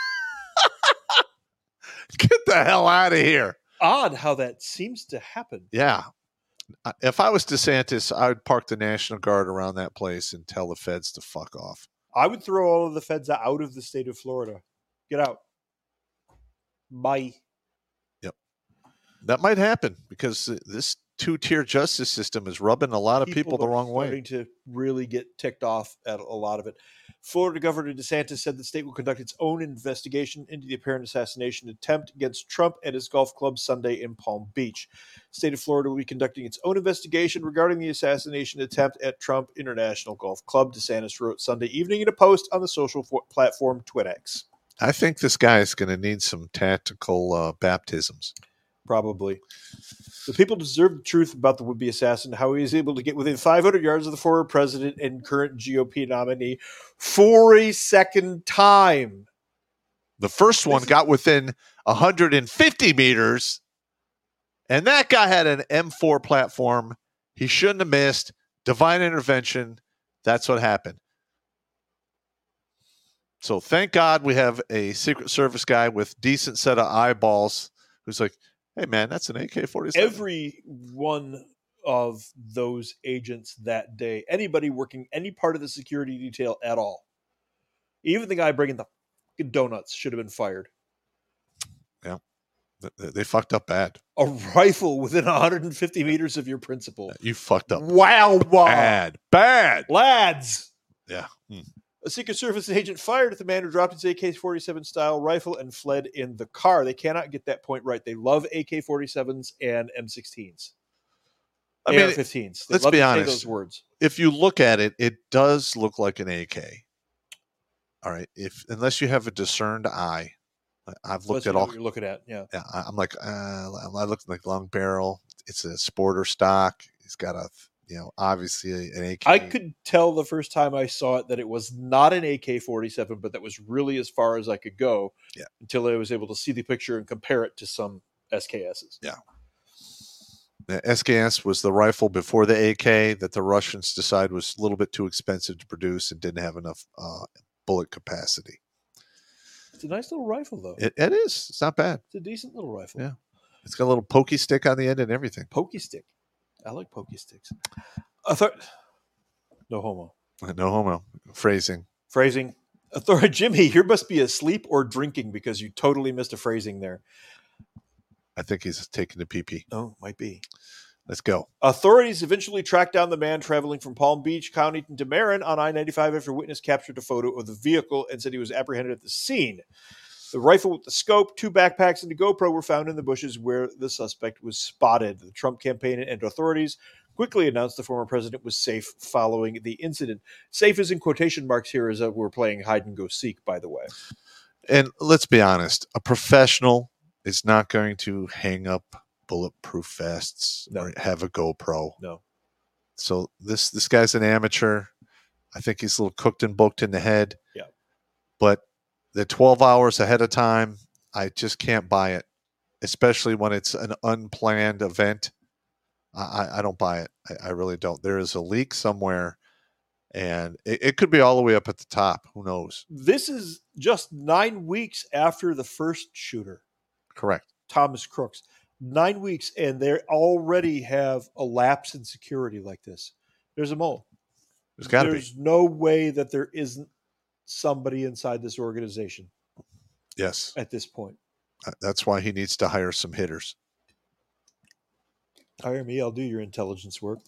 Get the hell out of here. Odd how that seems to happen. Yeah. If I was DeSantis, I would park the National Guard around that place and tell the feds to fuck off. I would throw all of the feds out of the state of Florida. Get out. Bye. Yep. That might happen because this 2-tier justice system is rubbing a lot of people the wrong way. Starting to really get ticked off at a lot of it. Florida Governor DeSantis said the state will conduct its own investigation into the apparent assassination attempt against Trump at his golf club Sunday in Palm Beach. The state of Florida will be conducting its own investigation regarding the assassination attempt at Trump International Golf Club, DeSantis wrote Sunday evening in a post on the social platform TwitX. I think this guy is going to need some tactical baptisms. Probably. The people deserve the truth about the would-be assassin, how he was able to get within 500 yards of the former president and current GOP nominee for a second time. The first one got within 150 meters, and that guy had an M4 platform. He shouldn't have missed. Divine intervention. That's what happened. So thank God we have a Secret Service guy with decent set of eyeballs who's like, hey, man, that's an AK-47. Every one of those agents that day, anybody working any part of the security detail at all, even the guy bringing the donuts should have been fired. Yeah. They fucked up bad. A rifle within 150 meters of your principal. You fucked up. Wow. Bad. Lads. Yeah. A Secret Service agent fired at the man who dropped his AK-47 style rifle and fled in the car. They cannot get that point right. They love AK-47s and M16s. I mean, AR-15s. Let's be honest. Say those words. If you look at it, it does look like an AK. All right. Unless you have a discerned eye, I've looked at all. What you're looking at, yeah. Yeah, I'm like, I look like long barrel. It's a sporter stock. It's got a, obviously an AK. I could tell the first time I saw it that it was not an AK-47, but that was really as far as I could go. Yeah. Until I was able to see the picture and compare it to some SKSs. Yeah. The SKS was the rifle before the AK that the Russians decided was a little bit too expensive to produce and didn't have enough bullet capacity. It's a nice little rifle, though. It is. It's not bad. It's a decent little rifle. Yeah. It's got a little pokey stick on the end and everything. Pokey stick. I like pokey sticks. No homo. No homo. Phrasing. Jimmy, you must be asleep or drinking because you totally missed a phrasing there. I think he's taking the pee-pee. Oh, might be. Let's go. Authorities eventually tracked down the man traveling from Palm Beach County to Marin on I-95 after witness captured a photo of the vehicle and said he was apprehended at the scene. The rifle with the scope, 2 backpacks, and a GoPro were found in the bushes where the suspect was spotted. The Trump campaign and authorities quickly announced the former president was safe following the incident. Safe is in quotation marks here as we're playing hide and go seek, by the way. And let's be honest, a professional is not going to hang up bulletproof vests or have a GoPro. No. So this guy's an amateur. I think he's a little cooked and booked in the head. Yeah. But the 12 hours ahead of time, I just can't buy it, especially when it's an unplanned event. I don't buy it. I really don't. There is a leak somewhere, and it could be all the way up at the top. Who knows? This is just 9 weeks after the first shooter. Correct. Thomas Crooks. 9 weeks, and they already have a lapse in security like this. There's a mole. There's got to be. There's no way that there isn't somebody inside this organization. Yes. At this point. That's why he needs to hire some hitters. Hire me. I'll do your intelligence work.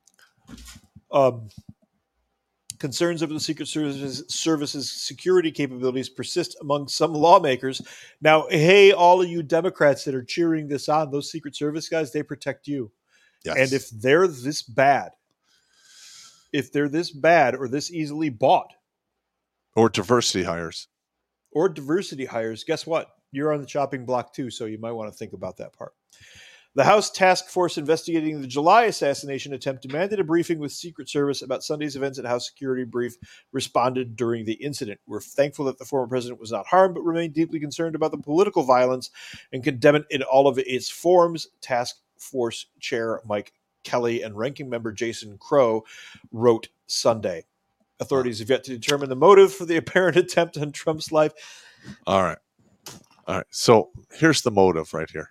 Concerns over the Secret Service's security capabilities persist among some lawmakers. Now, hey, all of you Democrats that are cheering this on, those Secret Service guys, they protect you. Yes. And if they're this bad or this easily bought. Or diversity hires, guess what? You're on the chopping block too, so you might want to think about that part. The House Task Force investigating the July assassination attempt demanded a briefing with Secret Service about Sunday's events, and House Security Brief responded during the incident. We're thankful that the former president was not harmed, but remain deeply concerned about the political violence and condemn it in all of its forms, Task Force Chair Mike Kelly and Ranking Member Jason Crow wrote Sunday. Authorities have yet to determine the motive for the apparent attempt on Trump's life. All right. So here's the motive right here.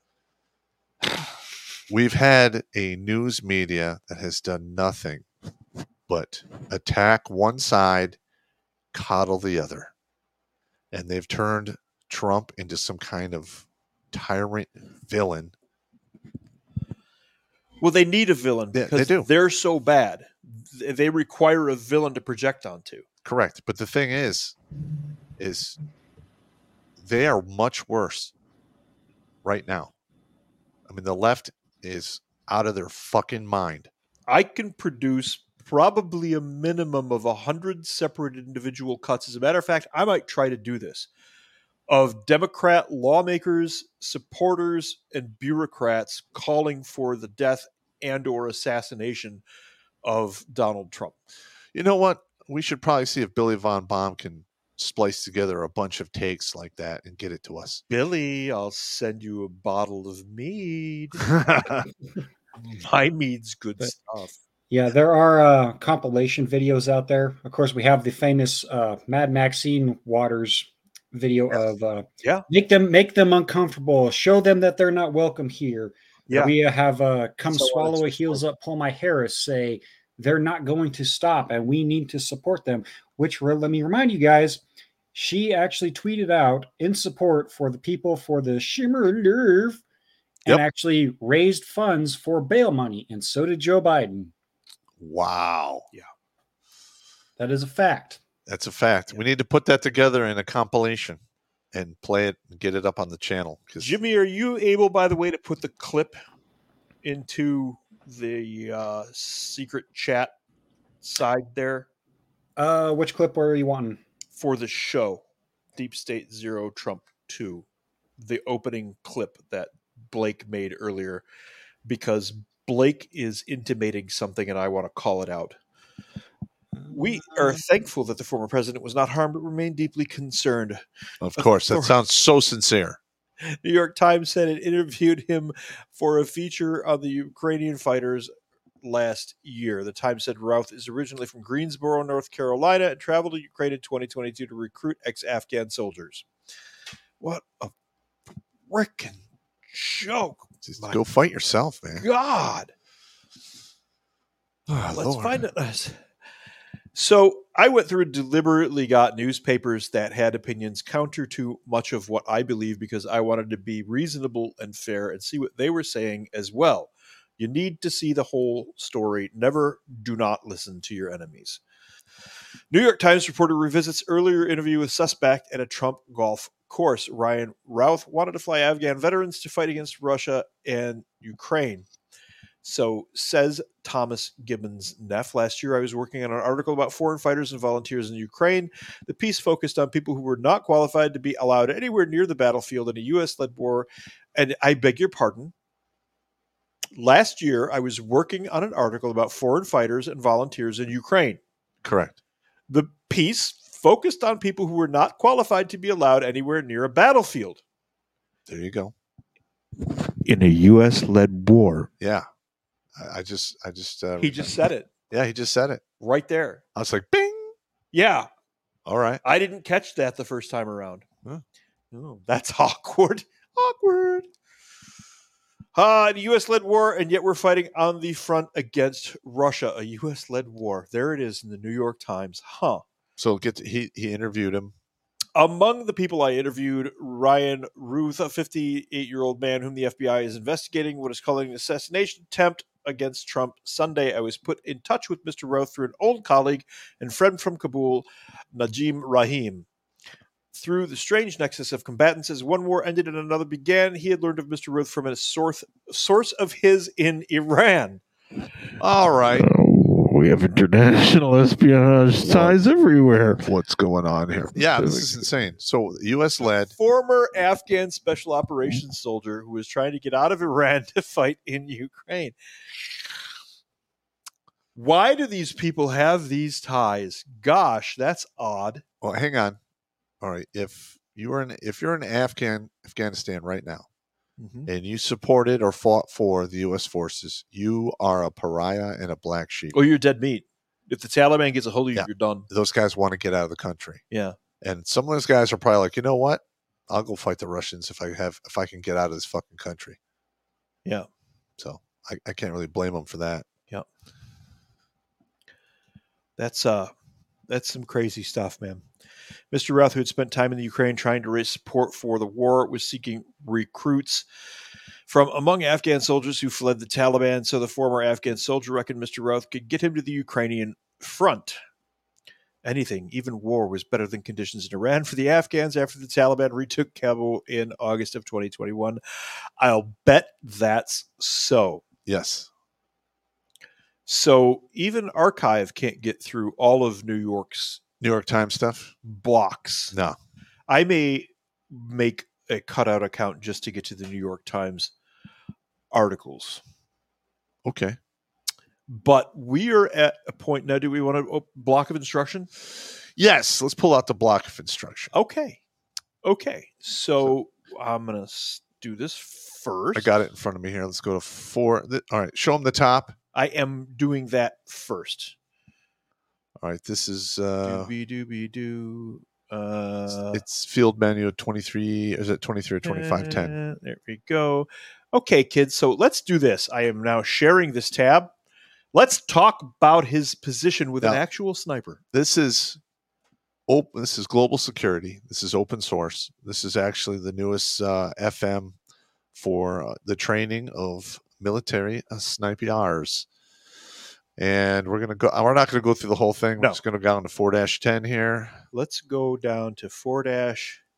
We've had a news media that has done nothing but attack one side, coddle the other. And they've turned Trump into some kind of tyrant villain. Well, they need a villain because they're so bad. They require a villain to project onto. Correct. But the thing is they are much worse right now. I mean, the left is out of their fucking mind. I can produce probably a minimum of 100 separate individual cuts. As a matter of fact, I might try to do this, of Democrat lawmakers, supporters, and bureaucrats calling for the death and or assassination of Donald Trump. You know what? We should probably see if Billy Von Baum can splice together a bunch of takes like that and get it to us. Billy, I'll send you a bottle of mead. My mead's good stuff. Yeah, there are compilation videos out there. Of course, we have the famous Mad Maxine Waters video of make them uncomfortable, show them that they're not welcome here. Yeah. We have come swallow a heels up, pull my Harris say they're not going to stop and we need to support them, which let me remind you guys, she actually tweeted out in support for the people for the Shimmer Nerve and actually raised funds for bail money, and so did Joe Biden. Wow. Yeah. That is a fact. That's a fact. Yeah. We need to put that together in a compilation and play it and get it up on the channel. Jimmy, are you able, by the way, to put the clip into the secret chat side there? Which clip were you wanting? For the show, Deep State Zero, Trump 2. The opening clip that Blake made earlier, because Blake is intimating something and I want to call it out. We are thankful that the former president was not harmed, but remain deeply concerned. Of course, that sounds so sincere. New York Times said it interviewed him for a feature on the Ukrainian fighters last year. The Times said Routh is originally from Greensboro, North Carolina, and traveled to Ukraine in 2022 to recruit ex-Afghan soldiers. What a freaking joke. Just go fight yourself, man. God. Oh, Let's find it. So I went through and deliberately got newspapers that had opinions counter to much of what I believe, because I wanted to be reasonable and fair and see what they were saying as well. You need to see the whole story. Do not listen to your enemies. New York Times reporter revisits earlier interview with suspect at a Trump golf course. Ryan Routh wanted to fly Afghan veterans to fight against Russia and Ukraine. So says Thomas Gibbons Neff. Last year, I was working on an article about foreign fighters and volunteers in Ukraine. The piece focused on people who were not qualified to be allowed anywhere near the battlefield in a U.S.-led war. And I beg your pardon. Last year, I was working on an article about foreign fighters and volunteers in Ukraine. Correct. The piece focused on people who were not qualified to be allowed anywhere near a battlefield. There you go. In a U.S.-led war. Yeah. He just said it. Yeah, he just said it. Right there. I was like, bing. Yeah. All right. I didn't catch that the first time around. Huh. Oh, that's awkward. Awkward. The U.S.-led war, and yet we're fighting on the front against Russia. A U.S.-led war. There it is in the New York Times. Huh. So he interviewed him. Among the people I interviewed, Ryan Routh, a 58-year-old man whom the FBI is investigating what is calling an assassination attempt against Trump. Sunday, I was put in touch with Mr. Routh through an old colleague and friend from Kabul, Najim Rahim. Through the strange nexus of combatants, as one war ended and another began, he had learned of Mr. Routh from a source of his in Iran. All right. We have international espionage ties everywhere. What's going on here? Yeah, this is insane. So, U.S.-led. Former Afghan special operations soldier who was trying to get out of Iran to fight in Ukraine. Why do these people have these ties? Gosh, that's odd. Well, hang on. All right. If you're in Afghanistan right now, and you supported or fought for the U.S. forces, you are a pariah and a black sheep. Oh, you're dead meat. If the Taliban gets a hold of you, you're done. Those guys want to get out of the country. Yeah. And some of those guys are probably like, you know what? I'll go fight the Russians if I can get out of this fucking country. Yeah. So I can't really blame them for that. Yeah. That's some crazy stuff, man. Mr. Routh, who had spent time in the Ukraine trying to raise support for the war, was seeking recruits from among Afghan soldiers who fled the Taliban. So the former Afghan soldier reckoned Mr. Routh could get him to the Ukrainian front. Anything, even war, was better than conditions in Iran for the Afghans after the Taliban retook Kabul in August of 2021. I'll bet that's so. Yes. So even Archive can't get through all of New York Times stuff? Blocks. No. I may make a cutout account just to get to the New York Times articles. Okay. But we are at a point now. Do we want a block of instruction? Yes. Let's pull out the block of instruction. Okay. So I'm going to do this first. I got it in front of me here. Let's go to 4. All right. Show them the top. I am doing that first. All right. This is it's field menu 23. Is it 23 or 2510? There we go. Okay, kids. So let's do this. I am now sharing this tab. Let's talk about his position with an actual sniper. This is open. This is global security. This is open source. This is actually the newest FM for the training of military snipers. And we're not going to go through the whole thing. We're just going to go down to 4-10 here. Let's go down to 4-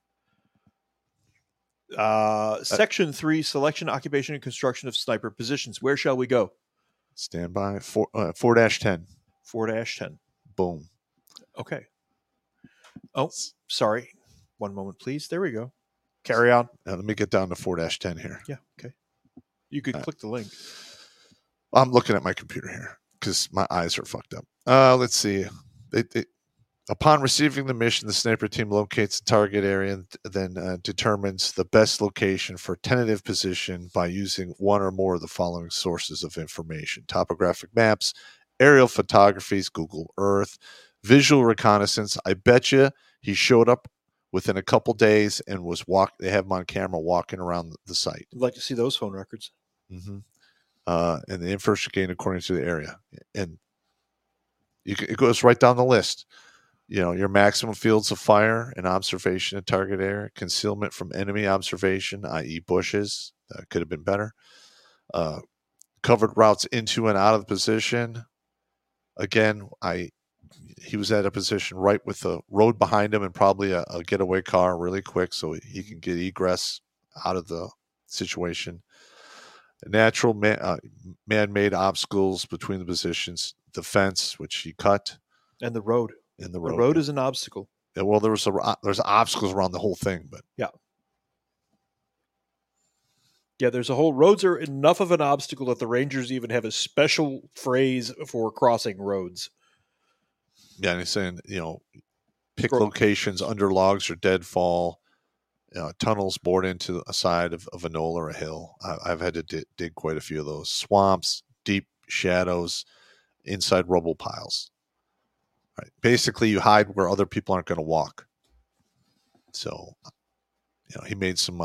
Section 3, selection, occupation, and construction of sniper positions. Where shall we go? Stand by. 4-10. 4-10. Boom. Okay. Oh, sorry. One moment, please. There we go. Carry on. Now, let me get down to 4-10 here. Yeah, okay. You could click the link. I'm looking at my computer here because my eyes are fucked up. Let's see. Upon receiving the mission, the sniper team locates the target area and then determines the best location for tentative position by using one or more of the following sources of information: topographic maps, aerial photographies, Google Earth, visual reconnaissance. I bet you he showed up within a couple days and was they have him on camera walking around the site. I'd like to see those phone records. Mm-hmm. And the information gained according to the area. And it goes right down the list. Your maximum fields of fire and observation at target area, concealment from enemy observation, i.e. bushes. That could have been better. Covered routes into and out of the position. Again, he was at a position right with the road behind him and probably a getaway car really quick so he can get egress out of the situation. Natural man-made obstacles between the positions, the fence, which he cut. And the road. The road is an obstacle. Yeah, well, there's obstacles around the whole thing, but yeah, there's a whole roads are enough of an obstacle that the Rangers even have a special phrase for crossing roads. Yeah, and he's saying pick locations under logs or deadfall, tunnels bored into a side of a knoll or a hill. I've had to dig quite a few of those. Swamps, deep shadows, inside rubble piles. Right. Basically, you hide where other people aren't going to walk. So, he made some,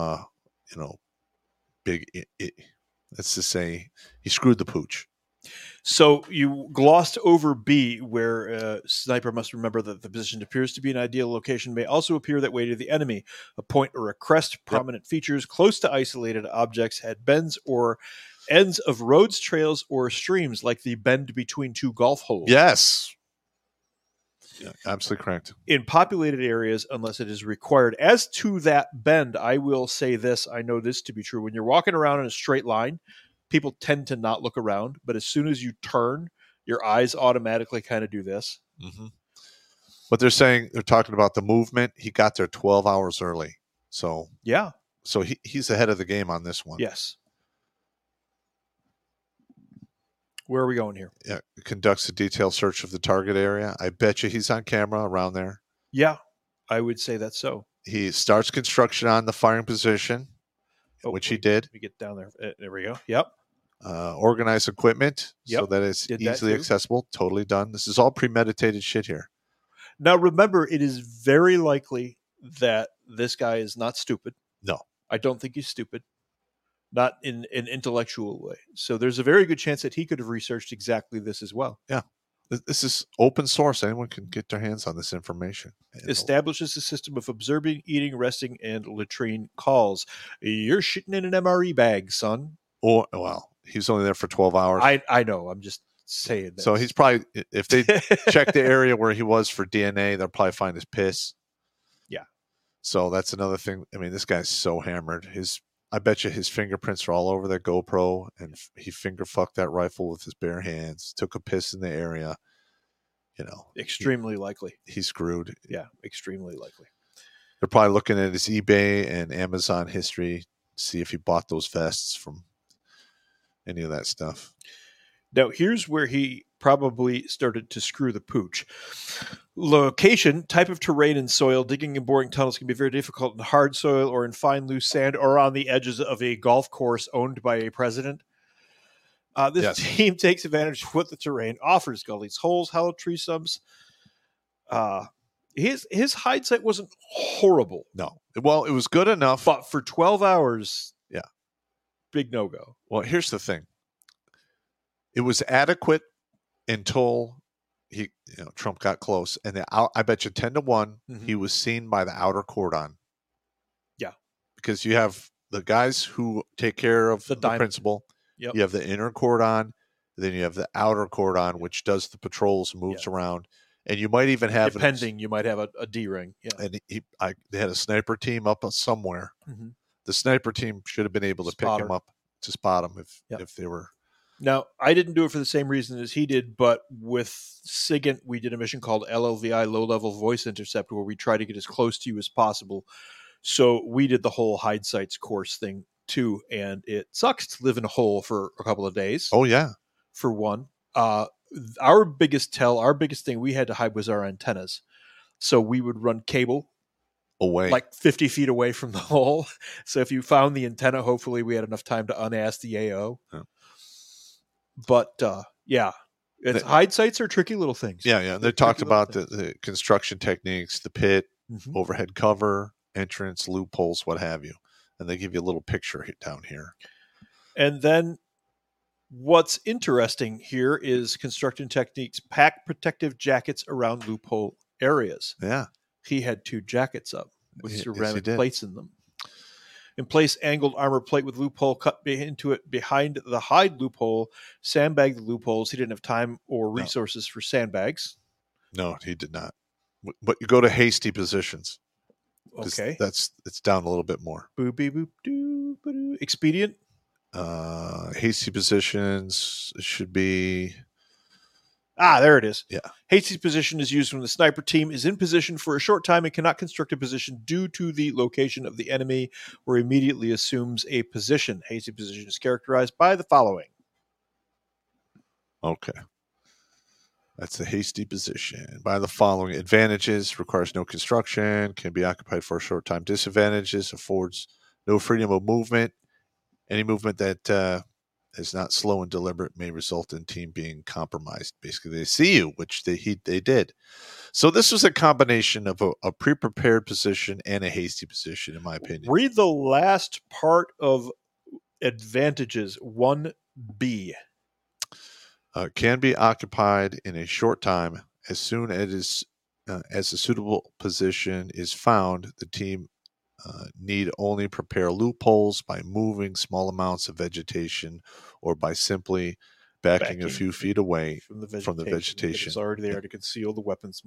big. Let's just say he screwed the pooch. So you glossed over B, where sniper must remember that the position appears to be an ideal location may also appear that way to the enemy. A point or a crest, prominent features close to isolated objects, at bends or ends of roads, trails, or streams, like the bend between two golf holes. Yes. Yeah, absolutely correct. In populated areas, unless it is required. As to that bend, I will say this. I know this to be true. When you're walking around in a straight line, people tend to not look around. But as soon as you turn, your eyes automatically kind of do this. Mm-hmm. But they're talking about the movement. He got there 12 hours early. So yeah. So he's ahead of the game on this one. Yes. Where are we going here? Yeah, conducts a detailed search of the target area. I bet you he's on camera around there. Yeah, I would say that's so. He starts construction on the firing position, which he did. Let me get down there. There we go. Yep. Organize equipment so that it's easily accessible. Totally done. This is all premeditated shit here. Now, remember, it is very likely that this guy is not stupid. No. I don't think he's stupid. Not in an intellectual way. So there's a very good chance that he could have researched exactly this as well. Yeah. This is open source. Anyone can get their hands on this information. Establishes a system of observing, eating, resting, and latrine calls. You're shitting in an MRE bag, son. Or, well, he was only there for 12 hours. I know. I'm just saying that. So he's probably, if they check the area where he was for DNA, they'll probably find his piss. Yeah. So that's another thing. I mean, this guy's so hammered. I bet you his fingerprints are all over that GoPro, and he finger fucked that rifle with his bare hands, took a piss in the area. Extremely likely. He's screwed. Yeah, extremely likely. They're probably looking at his eBay and Amazon history, see if he bought those vests from any of that stuff. Now, here's where he probably started to screw the pooch. Location, type of terrain and soil. Digging and boring tunnels can be very difficult in hard soil or in fine loose sand or on the edges of a golf course owned by a president. This team takes advantage of what the terrain offers. Gullies, holes, hollow tree stumps. His hindsight wasn't horrible. No. Well, it was good enough. But for 12 hours, big no-go. Well, here's the thing. It was adequate until Trump got close, and I bet you 10-1 he was seen by the outer cordon. Yeah, because you have the guys who take care of the principal. Yep. You have the inner cordon, then you have the outer cordon, which does the patrols, moves around, and you might even have you might have a D ring. Yeah, and they had a sniper team up somewhere. Mm-hmm. The sniper team should have been able to pick him up to spot him if they were. Now, I didn't do it for the same reason as he did, but with SIGINT, we did a mission called LLVI, Low Level Voice Intercept, where we try to get as close to you as possible. So we did the whole hide sites course thing too, and it sucks to live in a hole for a couple of days. Oh yeah, for one. Our biggest thing we had to hide was our antennas. So we would run cable away, like 50 feet away from the hole. So if you found the antenna, hopefully we had enough time to unask the AO. Yeah. But hide sites are tricky little things. Yeah. They talked about the construction techniques, the pit, overhead cover, entrance, loopholes, what have you. And they give you a little picture down here. And then what's interesting here is Construction Techniques pack protective jackets around loophole areas. Yeah. He had 2 jackets up with ceramic plates in them. In place, angled armor plate with loophole cut into it behind the hide loophole, sandbag the loopholes. He didn't have time or resources for sandbags. No, he did not. But you go to hasty positions. Okay. It's down a little bit more. Boop, beep, boop, doo, ba-doo. Expedient? Hasty positions should be... there it is. Yeah. Hasty position is used when the sniper team is in position for a short time and cannot construct a position due to the location of the enemy or immediately assumes a position. Hasty position is characterized by the following. Okay. That's the hasty position. By the following: advantages, requires no construction, can be occupied for a short time. Disadvantages, affords no freedom of movement. Any movement that is not slow and deliberate may result in team being compromised. Basically, they see you, which they did. So this was a combination of a pre-prepared position and a hasty position, in my opinion. Read the last part of advantages, 1B. Can be occupied in a short time. As soon as a suitable position is found, the team need only prepare loopholes by moving small amounts of vegetation or by simply backing a few feet away from the vegetation. It's already there to conceal the weapons